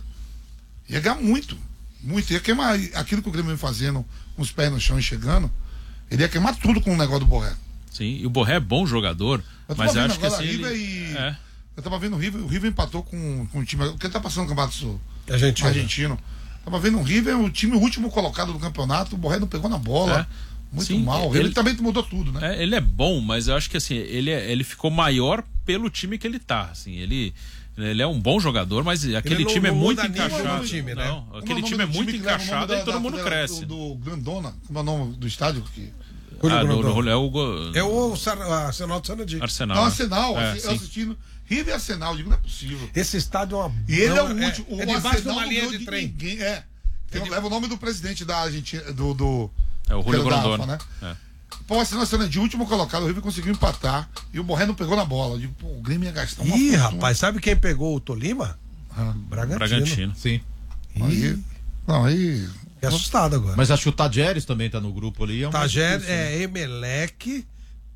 Ia ganhar muito. Muito. Ia queimar aquilo que o Grêmio vem fazendo, com os pés no chão e chegando. Ele ia queimar tudo com o negócio do Borré. Sim, e o Borré é bom jogador, Eu tava mas eu vendo acho que agora assim. River Ele... e- É. Eu tava vendo o River, o River empatou com, com o time. Porque ele tá passando o Campeonato Sul. Argentino. Argentino. Tava vendo o River, o time último colocado do campeonato, o Borré não pegou na bola. É. Muito Sim, mal. Ele, ele- ele também mudou tudo, né? É, ele é bom, mas eu acho que assim, ele, é- ele ficou maior pelo time que ele tá. Assim, ele, ele é um bom jogador, mas aquele não- time não é muito muda nível encaixado. do time, né? Não, Como é aquele o nome time é do muito que leva o nome encaixado da- e todo da- mundo da- cresce. Do, do Grandona, como é o nome do estádio? Que... Julio Ah, no, Grondona. no, é o go- É o Sar- Arsenal de Sanadi. Arsenal. Não, né? Arsenal, É, assi- eu sim. assistindo. River e Arsenal, eu digo, não é possível. Esse estádio é uma. E ele não, é o último. É, o debaixo de Arsenal uma não linha ganhou de de trem. ninguém. É. Tem, leva o nome do presidente da Argentina, do. do É o Julio que era da Grondona. Alfa, né? É. Pô, o Arsenal sendo de último colocado, o River conseguiu empatar e o Borré não pegou na bola. Eu digo, pô, o Grêmio ia gastar uma Ih, fortuna. rapaz, sabe quem pegou o Tolima? Ah, Bragantino. Bragantino. Sim. aí, não, aí. Fiquei assustado agora. Mas acho que o Tajeres também tá no grupo ali. É um mais Tajeres difícil, né? é Emelec,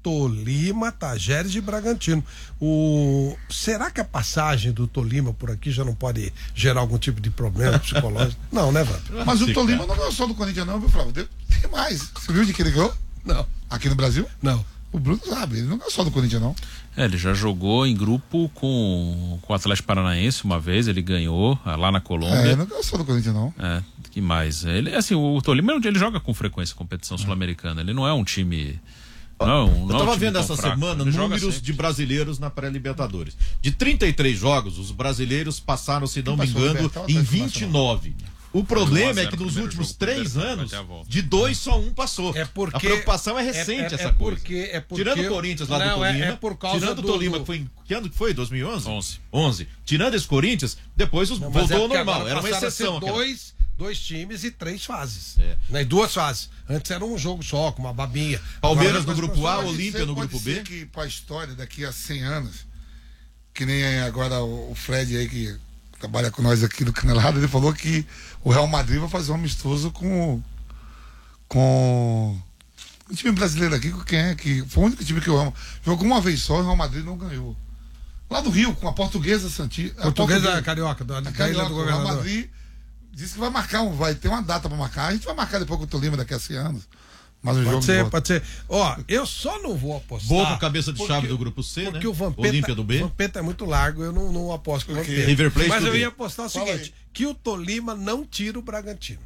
Tolima, Tajeres e Bragantino. O... Será que a passagem do Tolima por aqui já não pode gerar algum tipo de problema psicológico? Não, né, Vando? Mas o Sim, Tolima cara. não ganhou só do Corinthians, não, viu, Flávio? Deu- Tem mais. Você viu de que ele ganhou? Não, Aqui no Brasil? não. O Bruno sabe, ele não ganhou só do Corinthians, não. É, ele já jogou em grupo com, com o Atlético Paranaense uma vez, ele ganhou ah, lá na É, Colômbia. não ganhou só do Corinthians, não. É, que mais? Ele, assim, o Tolima ele joga com frequência competição sul-americana. Ele não é um time. Não, não Eu é um tava time vendo tão essa fraco. semana Ele joga números sempre. de brasileiros na pré-Libertadores. De trinta e três jogos, os brasileiros passaram, se não Quem me passou, engano, Libertador, em Atlético vinte e nove. O problema é que nos primeiro últimos jogo, três primeiro anos, vai ter a volta. de dois só um passou. É porque- a preocupação é recente é- é- essa é coisa. porque- é porque- Tirando o Corinthians lá Não, do é- Tolima, é por causa tirando o do- Tolima, do- que foi em, que ano que foi? dois mil e onze? onze. onze. Tirando esse Corinthians, depois os, Não, mas voltou é ao porque normal. agora Era uma passaram a ser exceção. aquela- Dois, dois times e três fases. É. Né? E duas fases. Antes era um jogo só, com uma babinha. Palmeiras Agora, no grupo A, Pode Olímpia ser- no pode grupo ser B. que pra história, daqui a cem anos, que nem é agora o o Fred aí, que trabalha com nós aqui do Canelada, ele falou que o Real Madrid vai fazer um amistoso com com o time brasileiro aqui, com quem é que foi o único time que eu amo. Jogou uma vez só e o Real Madrid não ganhou. Lá do Rio, com a Portuguesa Santi. a Portuguesa Carioca, da, a da Ilha Carioca, do o Real Governador. Madrid disse que vai marcar, um, vai ter uma data pra marcar. A gente vai marcar depois com o Tolima daqui a cem anos. Mas o jogo Pode de ser, volta. pode ser. Ó, eu só não vou apostar. Boca, cabeça de porque- chave do grupo C, Porque né? o Vampeta, Olímpia do B. Vampeta é muito largo, eu não, não aposto com o Por quê? Vampeta. River Plate Mas do eu B. ia apostar o Fala seguinte, aí. que o Tolima não tira o Bragantino.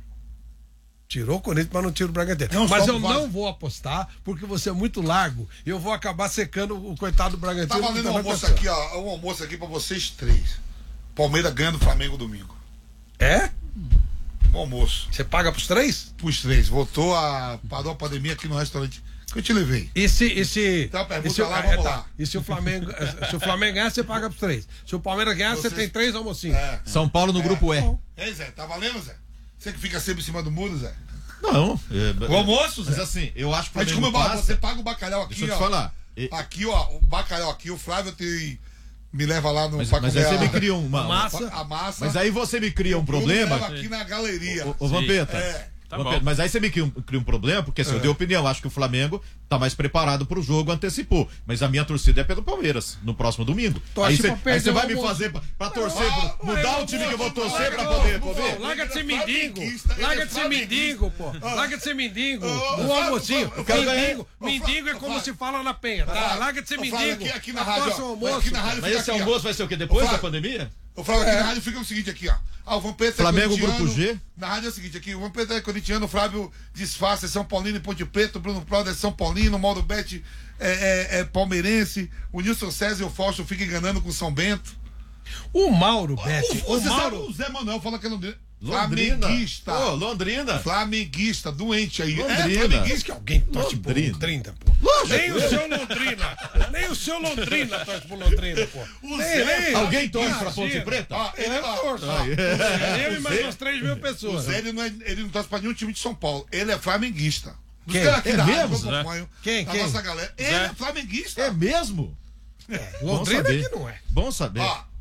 Tirou o Corinthians, mas não tira o Bragantino. Não, mas só eu o não Vasco. vou apostar, porque você é muito largo. Eu vou acabar secando o coitado do Bragantino. Tá que valendo um na almoço pessoa. aqui, ó. Um almoço aqui pra vocês três. Palmeiras ganha do Flamengo domingo. É? Um almoço. Você paga pros três? Pros três. Voltou a. Parou a pandemia aqui no restaurante que eu te levei. E se. E se, Então, pergunta e se, lá, é, vamos tá. lá. E se o Flamengo. se o Flamengo ganhar, você paga pros três. Se o Palmeiras ganhar, você Vocês- tem três almocinhos. É. São Paulo no grupo E. Ei, Zé, tá valendo, Zé? Você que fica sempre em cima do muro, Zé? Não. É, O almoço, Zé? Mas assim, eu acho que o Mas como Flamengo eu, passa. você paga o bacalhau aqui, Deixa eu te ó. falar. E- Aqui, ó, o bacalhau aqui, o Flávio te, me leva lá no. Mas, pra mas comer aí você a- me cria uma. Massa. a massa. Mas aí você me cria um O Bruno problema. leva aqui na galeria. Ô, ô Vampeta. É. Tá Vampeta, bom. mas aí você me cria um, cria um problema, porque assim, eu dei opinião. Acho que o Flamengo tá mais preparado pro jogo, antecipou. Mas a minha torcida é pelo Palmeiras, no próximo domingo. Torce Aí você pra perder aí você o vai me almoço. fazer pra, pra torcer, ah, pro- mudar ah, o time que eu vou não, torcer não, pra não, poder não, comer. não, Larga de ser Ele é mendigo. flamenguista, ele Larga é de ser flamenguista. mendigo, pô. Larga de ser mendigo. Ô, ô, Um Flávio, almocinho. Flávio, quero ganhar. Mendigo, Ô, mendigo é Flávio, como Flávio. se fala na penha, tá? Larga de ser Ô, Flávio, mendigo. aqui- aqui na Após rádio, o ó. almoço. Aqui na rádio Mas fica esse aqui, ó. almoço vai ser o quê? Depois Ô, da Flávio, pandemia? Eu falo aqui na rádio, fica o seguinte aqui, ó. Ah, o Vampeta é Flamengo, corintiano. grupo G. Na rádio é o seguinte aqui, o Vampeta é corintiano, o Flávio disfarça, é São Paulino e Ponte Preta, o Bruno Prado é São Paulino, o Mauro Betti é, é, é palmeirense, o Nilson César e o Fausto ficam enganando com o São Bento. O Mauro, Bete. o, O você sabe, Mauro. o Zé Manuel fala que é Londrina. Londrina. Flamenguista. Ô, Londrina. Flamenguista, doente aí. Londrina. É, flamenguista. Diz que alguém torce por Londrina. Londrina, pô. Nem o seu Londrina. Nem o seu Londrina torce por Londrina, pô. O Nem, Zé- nem. Alguém torce pra Imagina. Ponte Preta? Ó, ele, Eu ó, torço. ó, Eu e o mais Zé- umas três mil O pessoas. Zé, ele não, é, ele não torce pra nenhum time de São Paulo. Ele é flamenguista. Os Quem? caras aqui É da rádio mesmo, que eu acompanho, Quem? da Quem? nossa galera. Ele Zé? é flamenguista. É mesmo? Bom Londrina saber. que não é. Bom saber. Ó,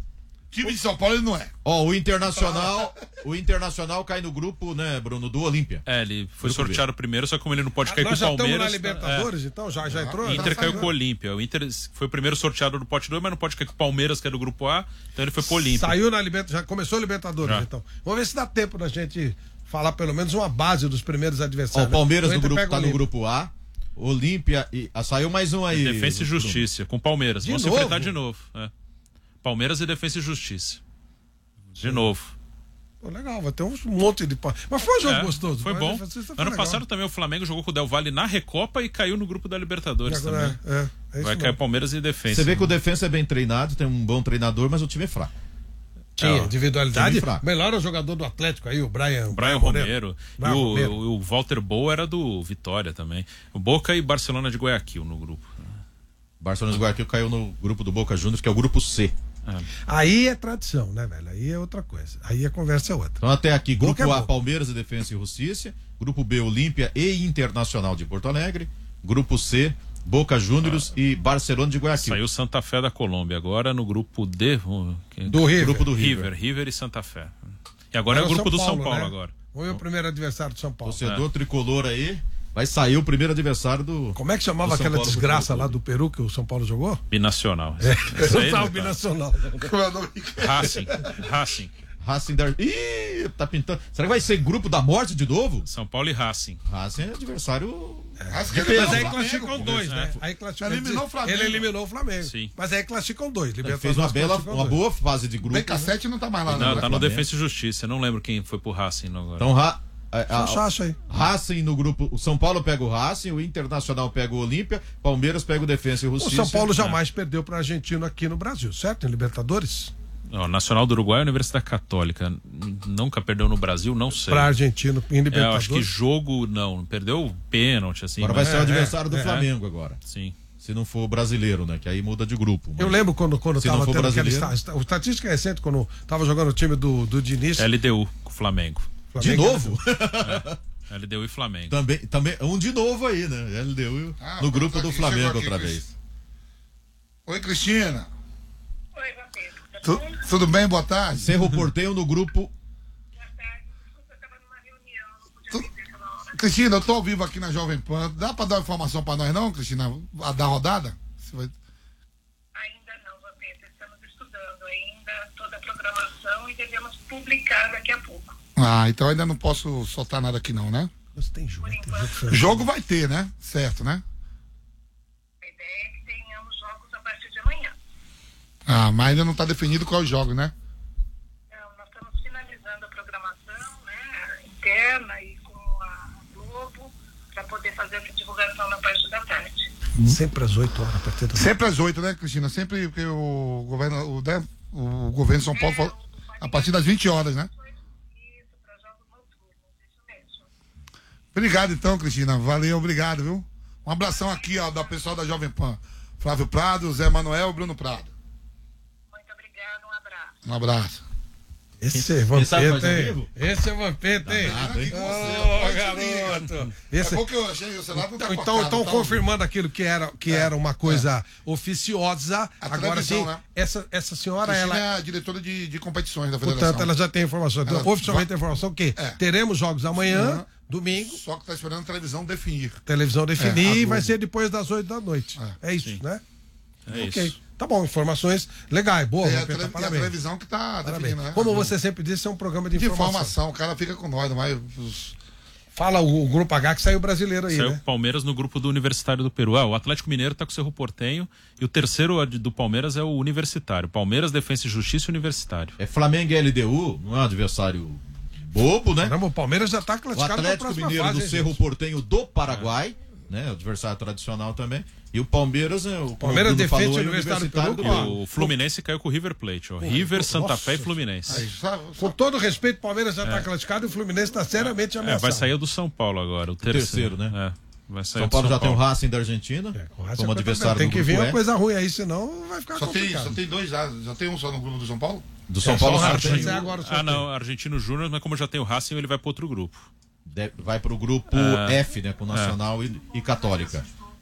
Time de São Paulo ele não é. Ó, o Internacional, o Internacional cai no grupo, né, Bruno, do Olímpia. É, ele foi Grupo sorteado primeiro, só que como ele não pode cair Nós com o já estamos Palmeiras. na Libertadores, então? Já, já entrou? O Inter Já caiu saiu. com o Olímpia. O Inter foi o primeiro sorteado do pote dois, mas não pode cair com o Palmeiras, que é do grupo A, então ele foi pro Olímpia. Saiu na Libertadores, já começou a Libertadores, Já. então. Vamos ver se dá tempo da gente falar pelo menos uma base dos primeiros Ó, adversários. o Palmeiras né? do Inter grupo, pega tá o no Olímpia. grupo A, Olímpia e... Ah, saiu mais um aí. Defensa e Bruno. Justiça, com o Palmeiras. De Vão se novo? enfrentar de novo. É. Palmeiras e Defensa e Justiça. De novo. Pô, legal, vai ter um monte de... pa- Mas foi um jogo É, gostoso. Foi bom. Foi Ano legal. passado também o Flamengo jogou com o Del Valle na Recopa e caiu no grupo da Libertadores E agora, também. é, é, é isso Vai cair mesmo. Palmeiras e Defensa. Você vê que o defensa é bem treinado, tem um bom treinador, mas o time é fraco. Tinha É, ó, individualidade. time fraco. Melhor é o jogador do Atlético aí, o Brian, O Brian Romero. Brian e o, Romero. o, o Walter Boa era do Vitória também. O Boca e Barcelona de Guayaquil no grupo. Barcelona de Guayaquil caiu no grupo do Boca Juniors, que é o grupo C. Aí é tradição, né, velho? Aí é outra coisa. Aí a conversa é outra. Então até aqui, grupo Boca é A, bom. Palmeiras e Defensa e Justiça. Grupo B, Olímpia e Internacional de Porto Alegre. Grupo C, Boca Juniors e Barcelona de Guayaquil. Saiu Santa Fé da Colômbia. Agora no grupo D. um, que- Do River. Grupo do River. River. River e Santa Fé. E agora é o Agora grupo do São Paulo né? agora. Vamos ver o primeiro adversário do São Paulo. Torcedor tricolor aí, vai sair o primeiro adversário do... Como é que chamava do São aquela Paulo desgraça Futebol lá Clube. do Peru que o São Paulo jogou? Binacional. É, Isso aí, total né, binacional. Como é o nome? Racing. Racing. Racing da... Ih, tá pintando. Será que vai ser grupo da morte de novo? São Paulo e Racing. Racing é adversário... Acho que Mas ele aí eliminou o classificam Flamengo. dois, né? É. Aí classificam, Eliminou o Flamengo. Ele eliminou o Flamengo. Sim. Mas aí classificam dois. Ele Libertadores fez uma bela, classificam uma dois. boa fase de grupo. B K sete não tá mais lá, Não, não. tá né? no Flamengo. Defensa e Justiça. Eu não lembro quem foi pro Racing agora. Então, Ra... a- a- Só acha aí. Racing no grupo. O São Paulo pega o Racing, o Internacional pega o Olímpia, Palmeiras pega o Defensa e O Justiça. São Paulo jamais perdeu para argentino aqui no Brasil, certo? Em Libertadores? Ó, Nacional do Uruguai e Universidade Católica. N- Nunca perdeu no Brasil, não sei. Para argentino em É, eu Libertadores. acho que jogo não. Perdeu pênalti, assim. Agora vai mas- ser o É, adversário do é. Flamengo agora. Sim. Se não for brasileiro, né? Que aí muda de grupo. Eu mas- lembro quando, quando Se não tava for tendo aquela brasileiro- esta- o estatística é recente, quando tava jogando o time do, do Diniz. L D U com o Flamengo. De Flamengo, novo? L D U e Flamengo. também, também, um de novo aí, né? L D U Ah, no o grupo Cristina do chegou Flamengo aqui, outra Cris. vez. Oi, Cristina. Oi, Vampiro. Tu- tudo bem? Boa tarde. Cerro Porteño no grupo. Boa tarde. Desculpa, eu estava numa reunião, não podia Tu- atender aquela hora. Cristina, eu tô ao vivo aqui na Jovem Pan. Dá pra dar uma informação pra nós, não, Cristina? A da rodada? Você vai- Ainda não, Vampiro. Estamos estudando ainda toda a programação e devemos publicar daqui a pouco. Ah, então ainda não posso soltar nada aqui, não, né? Mas tem jogo, Por tem enquanto, jogo. Jogo vai ter, né? Certo, né? a ideia é que tenhamos jogos a partir de amanhã. Ah, mas ainda não tá definido qual é o jogo, né? Não, nós estamos finalizando a programação, né, interna e com a Globo, para poder fazer essa divulgação na parte da tarde. Sempre às oito horas, a partir do... Sempre às oito, né, Cristina? Sempre porque o governo, o, né, o governo de São Paulo falou a partir das vinte horas, né? Isso, para jogos noturnos, isso mesmo. Obrigado então, Cristina. Valeu, obrigado, viu? Um abração aqui, ó, da pessoal da Jovem Pan. Flávio Prado, Zé Manuel, Bruno Prado. Muito obrigada, um abraço. Um abraço. Esse é Quem sabe Vampeta, fazer ao hein? vivo? Esse é Vampeta, hein? Nada, hein? Ô, garoto. Esse... É bom que eu achei o celular não tá Então, cortado, então tá? confirmando aquilo que era, que era uma coisa oficiosa. A Agora televisão, sim, né? essa, essa senhora, Cristina ela. é a diretora de, de competições da federação. Portanto, ela já tem informação. Então, Ela oficialmente vai- a informação que É. teremos jogos amanhã, Uhum. domingo, Só que tá esperando a televisão definir. televisão É, a definir e vai Globo. ser depois das oito da noite. É, isso, Sim. né? É Ok. isso. Tá bom, informações legais, boa, É a, Vampeta, tele- e a parabéns. televisão que tá Parabéns. definindo, né? Como A Globo. você sempre disse, é um programa de De informação. informação, o cara fica com nós, não vai. Os... Fala o, o Grupo H que saiu brasileiro aí, Saiu né? o Palmeiras no grupo do Universitário do Peru. Ah, o Atlético Mineiro tá com o Cerro Porteño e o terceiro do Palmeiras é o Universitário. Palmeiras, Defensa e Justiça e Universitário. É Flamengo e L D U, não é um adversário bobo, né? Caramba, o Palmeiras já tá O classificado para a Atlético próxima Mineiro fase, do hein, Cerro gente? Porteño do Paraguai, né? O adversário tradicional também. E o Palmeiras, é o Palmeiras o Bruno defende falou, o aí, Universitário do Peru, do E Peru. o Fluminense caiu com o River Plate. Ó. River, Santa nossa. Fé e Fluminense. Aí, sabe, Com todo respeito, o Palmeiras já está classificado e o Fluminense está seriamente É, ameaçado. vai sair o do São Paulo agora, o terceiro. terceiro, né? É, vai sair São do Paulo São já tem o Paulo. Racing da Argentina, É, o Racing como é adversário Tem do que grupo vir uma E. coisa ruim aí, senão vai ficar só, tem, complicado. só tem dois já. Já tem um só no grupo do São Paulo? Do São É, Paulo só o só Racing. tem- Mas é agora o Ah, sorteio. não, Argentino Júnior, mas como já tem o Racing, ele vai para outro grupo. de- vai pro grupo É. F, né? Com Nacional e, e Católica.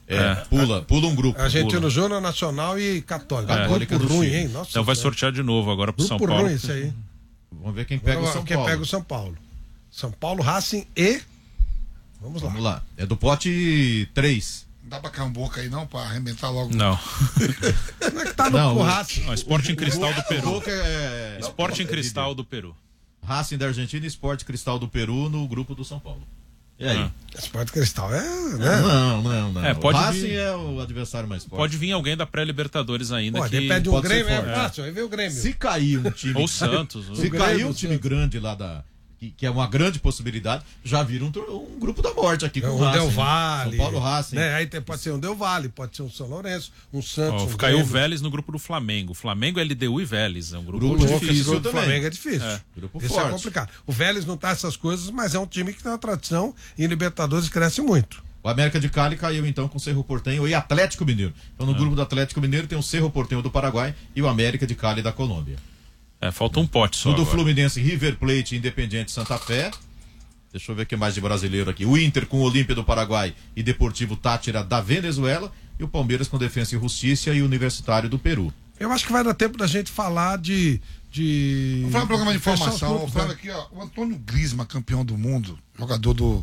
É, É. pula, pula um grupo. Argentino pula. Júnior, Nacional e Católica. Católica Grupo do ruim, Chile. hein? Nossa Então vai Senhora. sortear de novo agora pro Grupo São Paulo. ruim isso aí. Vamos ver quem pega o São Quem Paulo. pega o São Paulo. São Paulo, Racing e... Vamos lá. Vamos lá. É do pote três. Não dá pra cair um boca aí não, pra arrebentar logo. Não. Como é que tá no Não, o o- Racing? Ó, Sporting Cristal do Peru. Boca é... Sporting Cristal do Peru. Racing da Argentina e Sport Cristal do Peru no grupo do São Paulo. E aí? Ah. Esporte Cristal é, né? Não, não, não. É, pode o Racing vir- é o adversário mais forte. Pode vir alguém da pré-Libertadores ainda. Pô, que depende de um pode ser Grêmio, é forte. fácil. Aí vem o Grêmio. Se cair um time... Ou Santos. Se O cair Grêmio, um o time Santos. grande lá da... Que, que é uma grande possibilidade, já vira um, tro- um grupo da morte aqui com o o Racing. Del Valle. São Paulo Racing. Né? Aí tem- pode ser um Del Valle, pode ser um São Lourenço, um Santos. Ó, um caiu o Grêmio. Vélez no grupo do Flamengo. Flamengo, L D U e Vélez. É um grupo, Grupo Louco, difícil esse grupo do também. Flamengo é difícil. É, grupo Isso forte. é complicado. O Vélez não tá essas coisas, mas é um time que tem uma tradição e em Libertadores cresce muito. O América de Cali caiu então com o Cerro Porteño e Atlético Mineiro. Então no grupo do Atlético Mineiro tem o Cerro Porteño do Paraguai e o América de Cali da Colômbia. É, falta um pote só. No do agora. Fluminense, River Plate e Independiente Santa Fé. Deixa eu ver o que mais de brasileiro aqui. O Inter com o Olímpia do Paraguai e Deportivo Táchira da Venezuela. E o Palmeiras com Defensa e Justiça e Universitário do Peru. Eu acho que vai dar tempo da gente falar de. de... Vamos falar um programa de fechar os informação. grupos, Falando né? aqui, ó, o Antônio Griezmann, campeão do mundo, jogador do,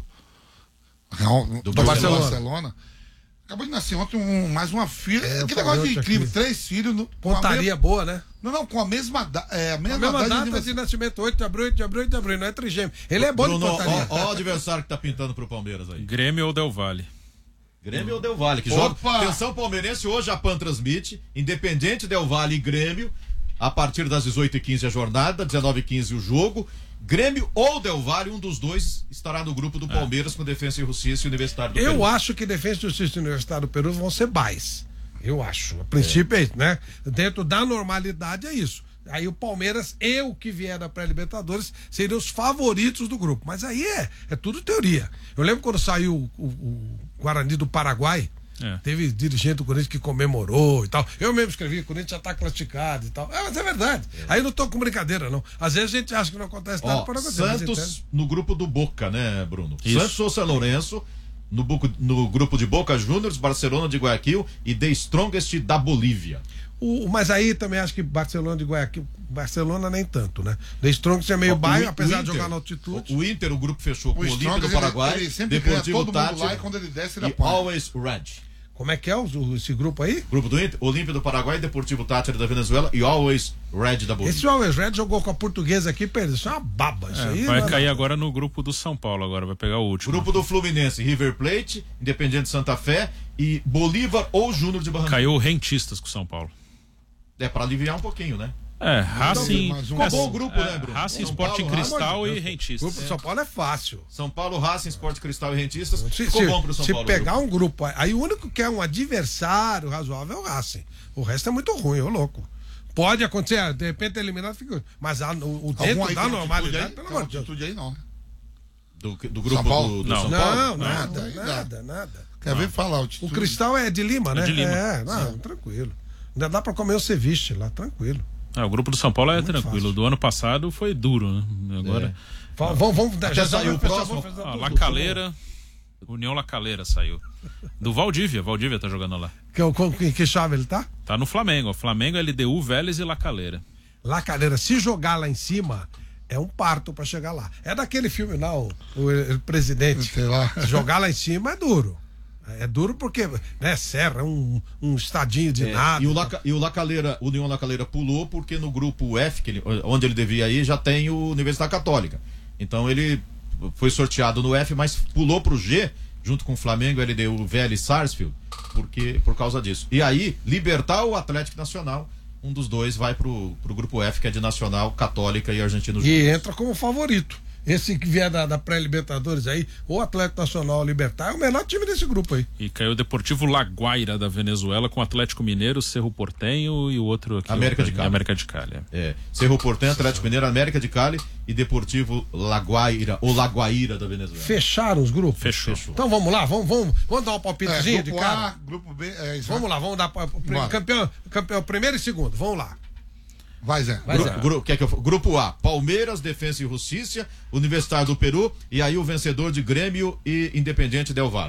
Real- do, Do Barcelona. Barcelona. Barcelona. Acabou de nascer ontem um- mais uma filha. É, eu que falei negócio ontem incrível. aqui. Três filhos. No, com a Pontaria mesma- boa, né? Não, não, com a mesma, da, é, a mesma, A mesma data de data de aniversário. nascimento, oito de abril, oito de abril, oito de abril, oito de abril. Não é trigêmeo. Ele é bom Bruno, de pontaria. ó, ó o adversário que tá pintando pro Palmeiras aí. Grêmio ou Del Valle. Grêmio ou Del Valle, que Opa! joga. Atenção palmeirense, hoje a PAN transmite. Independente Del Valle e Grêmio. A partir das dezoito e quinze a jornada, dezenove e quinze o jogo. Grêmio ou Del Valle, um dos dois estará no grupo do Palmeiras com Defensa e Justiça e Universitário do Eu Peru. acho que Defesa e Justiça e Universidade do Peru vão ser bais. Eu acho. A princípio é, isso, né? Dentro da normalidade é isso. Aí o Palmeiras e o que vier da pré-Libertadores seriam os favoritos do grupo. Mas aí é, é tudo teoria. Eu lembro quando saiu o, o- o Guarani do Paraguai. É. Teve dirigente do Corinthians que comemorou e tal. Eu mesmo escrevi, o Corinthians já está classificado e tal. É, mas é verdade. Aí eu não tô com brincadeira, não. Às vezes a gente acha que não acontece nada Ó, para acontecer. mas entende? Santos no grupo do Boca, né, Bruno? Isso. Santos ou São Lourenço no, buco- no grupo de Boca Juniors, Barcelona de Guayaquil e The Strongest da Bolívia. O, mas aí também acho que Barcelona de Guayaquil, Barcelona nem tanto, né? The Strongest é meio Ó, o bairro, I- apesar o de Inter- jogar na altitude. O Inter, o grupo fechou com o O Olímpia Strongest, do Paraguai, ele, ele sempre ganha Deportivo todo mundo lá Táchira e quando ele desce ele e apanha. Always Red. Como é que é o, o- esse grupo aí? Grupo do Inter, Olímpia do Paraguai, Deportivo Táchira da Venezuela e Always Red da Bolívia. Esse Always Red jogou com a portuguesa aqui, perdeu. Isso é uma baba. Isso É, aí vai não é cair nada. agora no grupo do São Paulo, agora vai pegar o último. Grupo do Fluminense, River Plate, Independiente Santa Fé e Bolívar ou Júnior de Barranquilla. Caiu o Rentistas com o São Paulo. É pra aliviar um pouquinho, né? É, Racing. mais um. Ficou é, bom o grupo, é, né, Bruno? Racing, São Sporting Paulo, Cristal Racing. e O grupo Rentistas. do São Paulo é fácil. São Paulo, Racing, Sport Cristal e Rentistas. Se, Ficou se- bom pro São se Paulo. pegar grupo. um grupo, aí o único que é um adversário razoável é o Racing. O resto é muito ruim, ô louco. Pode acontecer, ah, de repente eliminado fica. Mas a, o, o dentro Algum aí da tem normalidade, atitude aí? pelo Tem amor de Deus. atitude aí não, né? Do, do grupo São Paulo? do, do Não. São Paulo? Não, Não, nada, daí dá. nada, nada. Quer ver falar o O atitude? Cristal é de Lima, né? de Lima. É, não, tranquilo. Ainda dá pra comer o ceviche lá, tranquilo. É, o grupo do São Paulo é Muito tranquilo. fácil. Do ano passado foi duro, né? Agora. Vamos, vamos, vamos Até já saiu vai o fechar, próximo. vamos fechar Ah, tudo. Lacaleira. União Lacaleira saiu. Do Valdívia. Valdívia tá jogando lá. Que, com, que, que chave ele tá? Tá no Flamengo. ó. Flamengo, L D U, Vélez e Lacaleira. Lacaleira, se jogar lá em cima, é um parto pra chegar lá. É daquele filme lá, o, o, o Presidente. Sei lá. Jogar lá em cima é duro. É duro porque, né, serra, é um, um estadinho de É, nada. e o, Laca, e o Lacaleira, o União Lacaleira pulou porque no grupo F, que ele- onde ele devia ir, já tem o Universidade Católica. Então ele foi sorteado no F, mas pulou pro G, junto com o Flamengo, L D U, Vélez e Sarsfield, porque, por causa disso. E aí, Libertar o Atlético Nacional, um dos dois vai pro, pro grupo F, que é de Nacional, Católica e Argentino E Júnior. entra como favorito. Esse que vier da, da pré-Libertadores aí, ou Atlético Nacional ou Libertar, é o menor time desse grupo aí. E caiu o Deportivo Laguaira da Venezuela com o Atlético Mineiro, Cerro Portenho e o outro aqui. América o- de Cali. América de Cali. é. É, Cerro Porteño, Atlético Mineiro, América de Cali e Deportivo Laguaira, ou Laguaira da Venezuela. Fecharam os grupos? Fechou. Então vamos lá, vamos, vamos, vamos dar um É, palpitezinho de grupo cara? A, grupo B, é isso. Vamos lá, vamos dar pra- pri- Bora. campeão, campeão primeiro e segundo, vamos lá. Vai, Zé. Vai, Gru- Zé. gru- quer que eu fa- grupo A, Palmeiras, Defensa e Justiça, Universitário do Peru e aí o vencedor de Grêmio e Independiente Del Valle.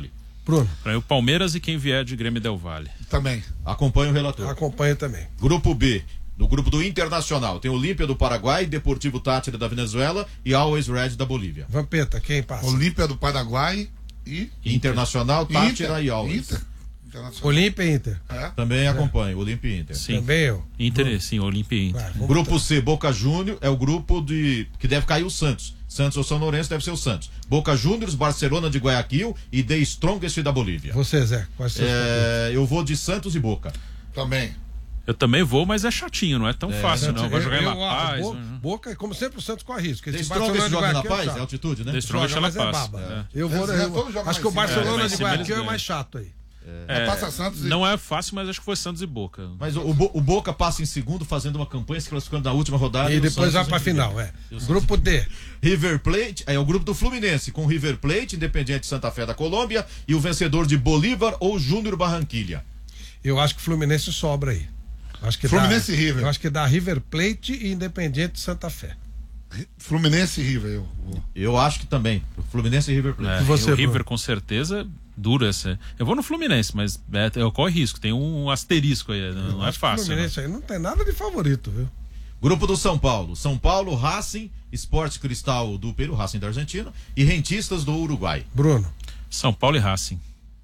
Bruno. Para o Palmeiras e quem vier de Grêmio Del Valle. Também. Acompanha o relator. Acompanha também. Grupo B. No grupo do Internacional tem Olímpia do Paraguai, Deportivo Táchira da Venezuela e Always Red da Bolívia. Vampeta, quem passa? Olímpia do Paraguai e... Internacional, Táchira Inter. e Always. Inter. Internacional. Olímpia e Inter. É. Também acompanha, Olímpia e Inter. Sim. Também eu. Inter, sim, Olímpia e Inter. Vai, vamos Grupo botar. C, Boca Júnior, é o grupo de que deve cair o Santos. Santos ou São Lourenço deve ser o Santos. Boca Juniors, Barcelona de Guayaquil e The Strongest da Bolívia. Você, Zé, quais são os É, eu vou de Santos e Boca. Também. Eu também vou, mas é chatinho, não é tão fácil, não. Vai Eu- jogar em eu- La Paz. Bo- né? Boca, como sempre, o Santos corre risco. The Esse Strongest Barcelona de joga na Guayaquil é Paz, chato. é altitude, né? The Strongest Joga, mas ela é passa. baba. É. Eu vou, Eles eu, todos jogam acho que o lá em cima. Barcelona É, lá em de cima eles Guayaquil é ganham. mais chato aí. É, passa Santos e... Não é fácil, mas acho que foi Santos e Boca. Mas o, o Bo- o Boca passa em segundo fazendo uma campanha se classificando na última rodada. E o depois vai Santos pra em final, primeiro. é. E o Santos Grupo em D. River Plate, é o grupo do Fluminense, com River Plate, Independiente Santa Fé da Colômbia e o vencedor de Bolívar ou Júnior Barranquilha. Eu acho que o Fluminense sobra aí. Acho que Fluminense dá, e River. Eu acho que dá River Plate e Independiente Santa Fé. Fluminense e River. Eu, eu. Eu acho que também. Fluminense e River Plate. É, E você, o River Bruno? com certeza dura essa. Eu vou no Fluminense, mas é, é, corre risco, tem um asterisco aí, não é Acho que o fácil. né? Fluminense aí não tem nada de favorito, viu? Grupo do São Paulo. São Paulo, Racing, Esporte Cristal do Peru, Racing da Argentina e Rentistas do Uruguai. Bruno. São Paulo e Racing.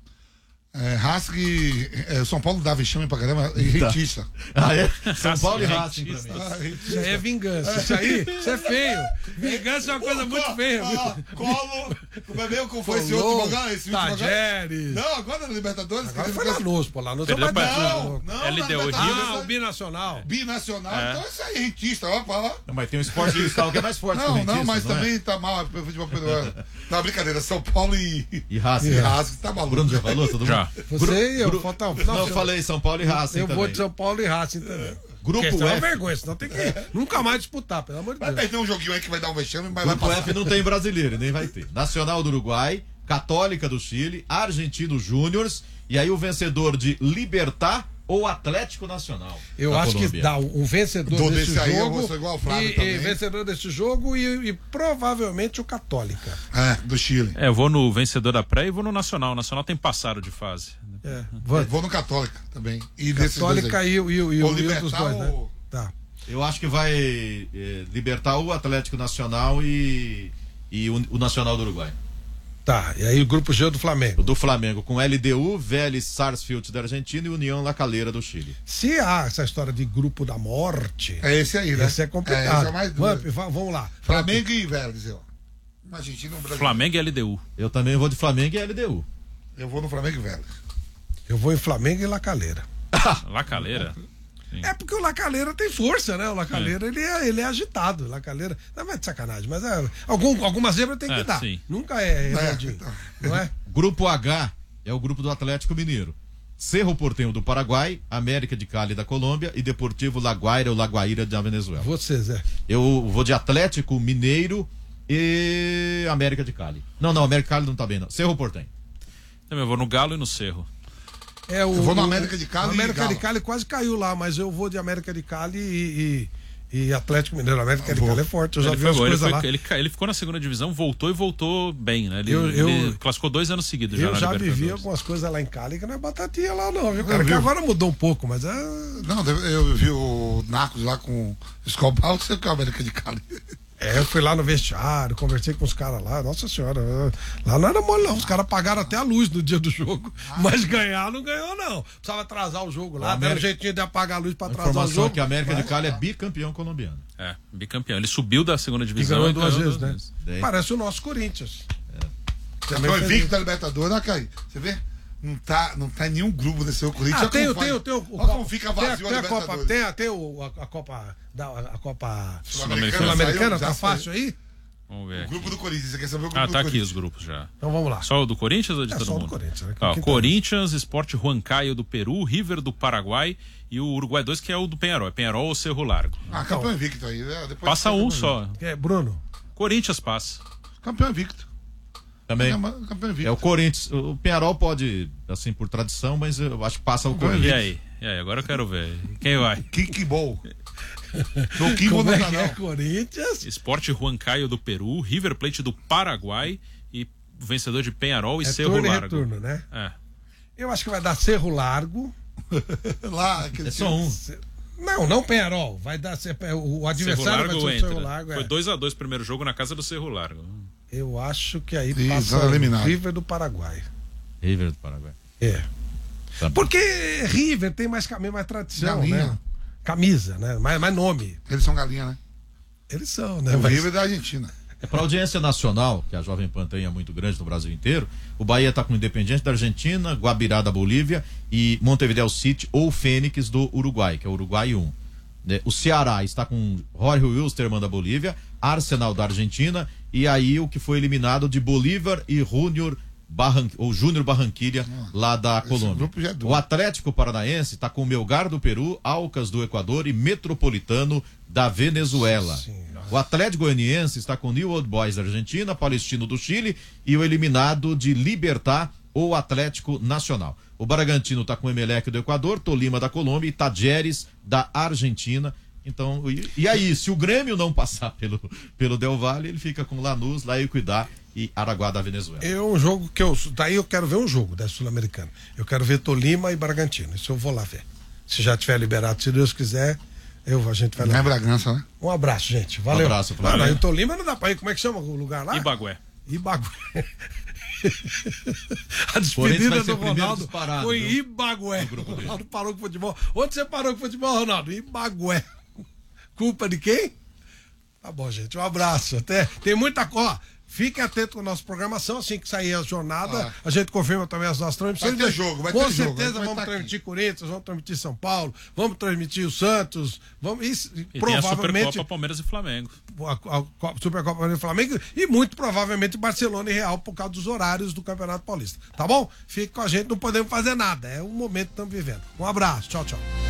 É, Racing, é, São Paulo dá vexame pra caramba e rentista. Ah, é? São Paulo e Racing Racing, pra mim. Ah, Isso rentista. aí é vingança. Isso aí, isso é feio. Vingança é uma coisa muito feia, viu? Ah, Colo, como é mesmo como foi esse Rolou, outro lugar? Esse último lugar? Tajeres. Não, agora na Libertadores. Agora que foi ele lá ficou- nos, pô, lá nos. Perdeu Não, pra- Não, não, L D U na Rio. Libertadores, Ah, o binacional. binacional. É. Então isso aí é rentista, ó, pra lá. Não, mas tem o Esporte Cristal que é mais forte que o Não, Rentistas, não, mas é? também tá mal pro futebol peruano. Não, brincadeira, São Paulo e, E Racing. e Racing, tá O maluco. Bruno já falou? Todo mundo? Já. Você e eu, Gru- falta um. Não, eu falei São Paulo e Racing Eu também. vou de São Paulo e Racing também. Grupo Porque isso é uma F. vergonha, senão tem que nunca mais disputar, pelo amor de Vai Deus. perder um joguinho aí que vai dar um vexame, mas vai Grupo passar. F não tem brasileiro, nem vai ter. Nacional do Uruguai, Católica do Chile, Argentino Júniors e aí o vencedor de Libertar ou Atlético Nacional. Eu da acho Colômbia. que dá um vencedor Do desse desse aí, eu jogo vou ser igual ao Flávio e, também. e vencedor desse jogo e, e provavelmente o Católica. É, do Chile. É, eu vou no vencedor da pré e vou no Nacional. O Nacional tem passado de fase. É, Eu vai. vou no Católica também. E desses dois Católica aí. e, o- e, o- e, Ou o- e o dos Libertar dois, né? ou- Tá. Eu acho que vai eh, libertar o Atlético Nacional e, e o, o Nacional do Uruguai. Tá, e aí o grupo G do Flamengo. O do Flamengo com L D U, Vélez Sarsfield da Argentina e União La Calera do Chile. Se há essa história de grupo da morte, É esse aí, né? esse é complicado. É, esse é o mais duro. Vamp, va- vamos lá. Flamengo e Vélez, ó. Argentina e Brasil. Flamengo e L D U. Eu também vou de Flamengo e L D U. Eu vou no Flamengo e Vélez. Eu vou em Flamengo e Lacaleira. Lacaleira. É porque o Lacaleira tem força, né? O Lacaleira, ele, é, ele é agitado. O Lacaleira, não é de sacanagem, mas é, algum, alguma zebra tem que É, dar. sim. Nunca é É, redondinho, então. não é? Grupo H é o grupo do Atlético Mineiro. Cerro Porteño do Paraguai, América de Cali da Colômbia e Deportivo La Guaira ou La Guaira da Venezuela. Você, Zé. Eu vou de Atlético Mineiro e América de Cali. Não, não, América de Cali não tá bem, não. Cerro Porteño. Também vou no Galo e no Cerro. É o, Eu vou no o- América de Cali o e América Galo. de Cali quase caiu lá, mas eu vou de América de Cali e, e, e Atlético Mineiro. América de vou. Cali é forte, eu já Ele, vi foi as bom, ele, coisas foi- lá. ele ca- ele ficou na segunda divisão, voltou e voltou bem, né? Ele, Eu- eu- ele classificou dois anos seguidos já Eu na já vivi Libertadores. algumas coisas lá em Cali que não é batatinha lá não, viu, cara? Eu Que vi. agora mudou um pouco, mas é... Não, eu vi o Narcos lá com o Escobal, você com a América de Cali. É, eu fui lá no vestiário, conversei com os caras lá, nossa senhora, lá não era mole não, os caras pagaram até a luz no dia do jogo, mas ganhar não ganhou não, precisava atrasar o jogo lá, A deram um América- jeitinho de apagar a luz pra A atrasar o informação jogo. é que a América de Cali é bicampeão colombiano. É, bicampeão. Ele subiu da segunda E divisão ganhou e duas ganhou vezes, né? Daí- Parece o nosso Corinthians. Também Foi fez invicto isso. da Libertadores, olha aí. Você vê? Não tá, não tá em nenhum grupo desse seu Corinthians. Ah, olha tem, como tem, vai- tem, o- olha como fica tem, vazio tem a a Copa, Libertadores. tem, a- tem o, a, a Copa, da, a Copa Sul-Americana. Sul-Americana, Saiu, já tá saiu. fácil aí? Vamos ver O aqui. grupo do Corinthians, você quer saber o grupo Ah, do tá aqui Corinthians? os grupos já. Então vamos lá. Só o do Corinthians ou de É, todo só o do mundo? Corinthians, né? Ó, Quem tá- Corinthians, Sport Huancayo do Peru, River do Paraguai e o Uruguai dois, que é o do Penharol. É Penharol ou Cerro Largo. Ah, campeão invicto aí. né? Depois Passa campeão um invicto. só. É, Bruno, Corinthians passa. Campeão invicto. Também. É, mas campeão invicto. É o Corinthians. O Penharol pode, assim, por tradição, mas eu acho que passa o Corinthians. E aí? E aí? Agora eu quero ver. Quem vai? Kickball. No Kimbo como não é dá que é não. Corinthians? Sport Huancayo do Peru, River Plate do Paraguai e vencedor de Penharol e É Cerro turno e Largo. retorno, né? É. Eu acho que vai dar Cerro Largo. Lá, aquele É só um. Não, não Penharol. Vai dar o adversário vai ser o entra. Cerro Largo. É. Foi dois a dois o primeiro jogo na casa do Cerro Largo. Eu acho que aí Isso, passa eliminado. o River do Paraguai. River do Paraguai. É. Tá bom. Porque River tem mais caminho, mais tradição, Galinha. né? Camisa, né? Mais, mais nome. Eles são galinha, né? Eles são, né? O Mas- River é da Argentina. É para audiência nacional, que a Jovem Pan tem é muito grande no Brasil inteiro, o Bahia está com o Independiente da Argentina, Guabirá da Bolívia e Montevideo City ou Fênix do Uruguai, que é o Uruguai um. Né? O Ceará está com Jorge Wilstermann da Bolívia, Arsenal da Argentina e aí o que foi eliminado de Bolívar e Júnior Barran... ou Júnior Barranquilha lá da Colômbia. grupo já é duro. O Atlético Paranaense está com Melgar do Peru, Alcas do Equador e Metropolitano da Venezuela. Sim. O Atlético Goianiense está com New Old Boys da Argentina, Palestino do Chile e o eliminado de Libertad ou Atlético Nacional. O Bragantino está com Emelec do Equador, Tolima da Colômbia e Tajeres da Argentina. Então, e, e aí, se o Grêmio não passar pelo, pelo Del Valle, ele fica com Lanús, La Equidad e Araguá da Venezuela. É um jogo que eu. Daí eu quero ver um jogo da Sul-Americana. Eu quero ver Tolima e Bragantino. Isso eu vou lá ver. Se já tiver liberado, se Deus quiser, eu, a gente vai Não lá. é Bragança, né? Um abraço, gente. Valeu. Um abraço, ah, Flávio. não, em Tolima não dá pra ir. Como é que chama o lugar lá? Ibagué. Ibagué. A Corinthians vai despedida ser do primeiro Ronaldo disparado, foi viu? Ibagué. O Ronaldo parou com o futebol. Onde você parou com o futebol, Ronaldo? Ibagué. Culpa de quem? Tá bom, gente. Um abraço. Até. Tem muita coisa. Fiquem atentos com a nossa programação. Assim que sair a jornada, Ah. a gente confirma também as nossas transmissões. Vai ter jogo, vai com ter jogo, certeza vai vamos tá transmitir aqui. Corinthians, vamos transmitir São Paulo, vamos transmitir o Santos. Vamos, isso, E tem a provavelmente Supercopa Palmeiras e Flamengo. a, a, a Supercopa do Flamengo e muito provavelmente Barcelona e Real por causa dos horários do Campeonato Paulista. Tá bom? Fique com a gente, não podemos fazer nada. É um momento que estamos vivendo. Um abraço, tchau, tchau.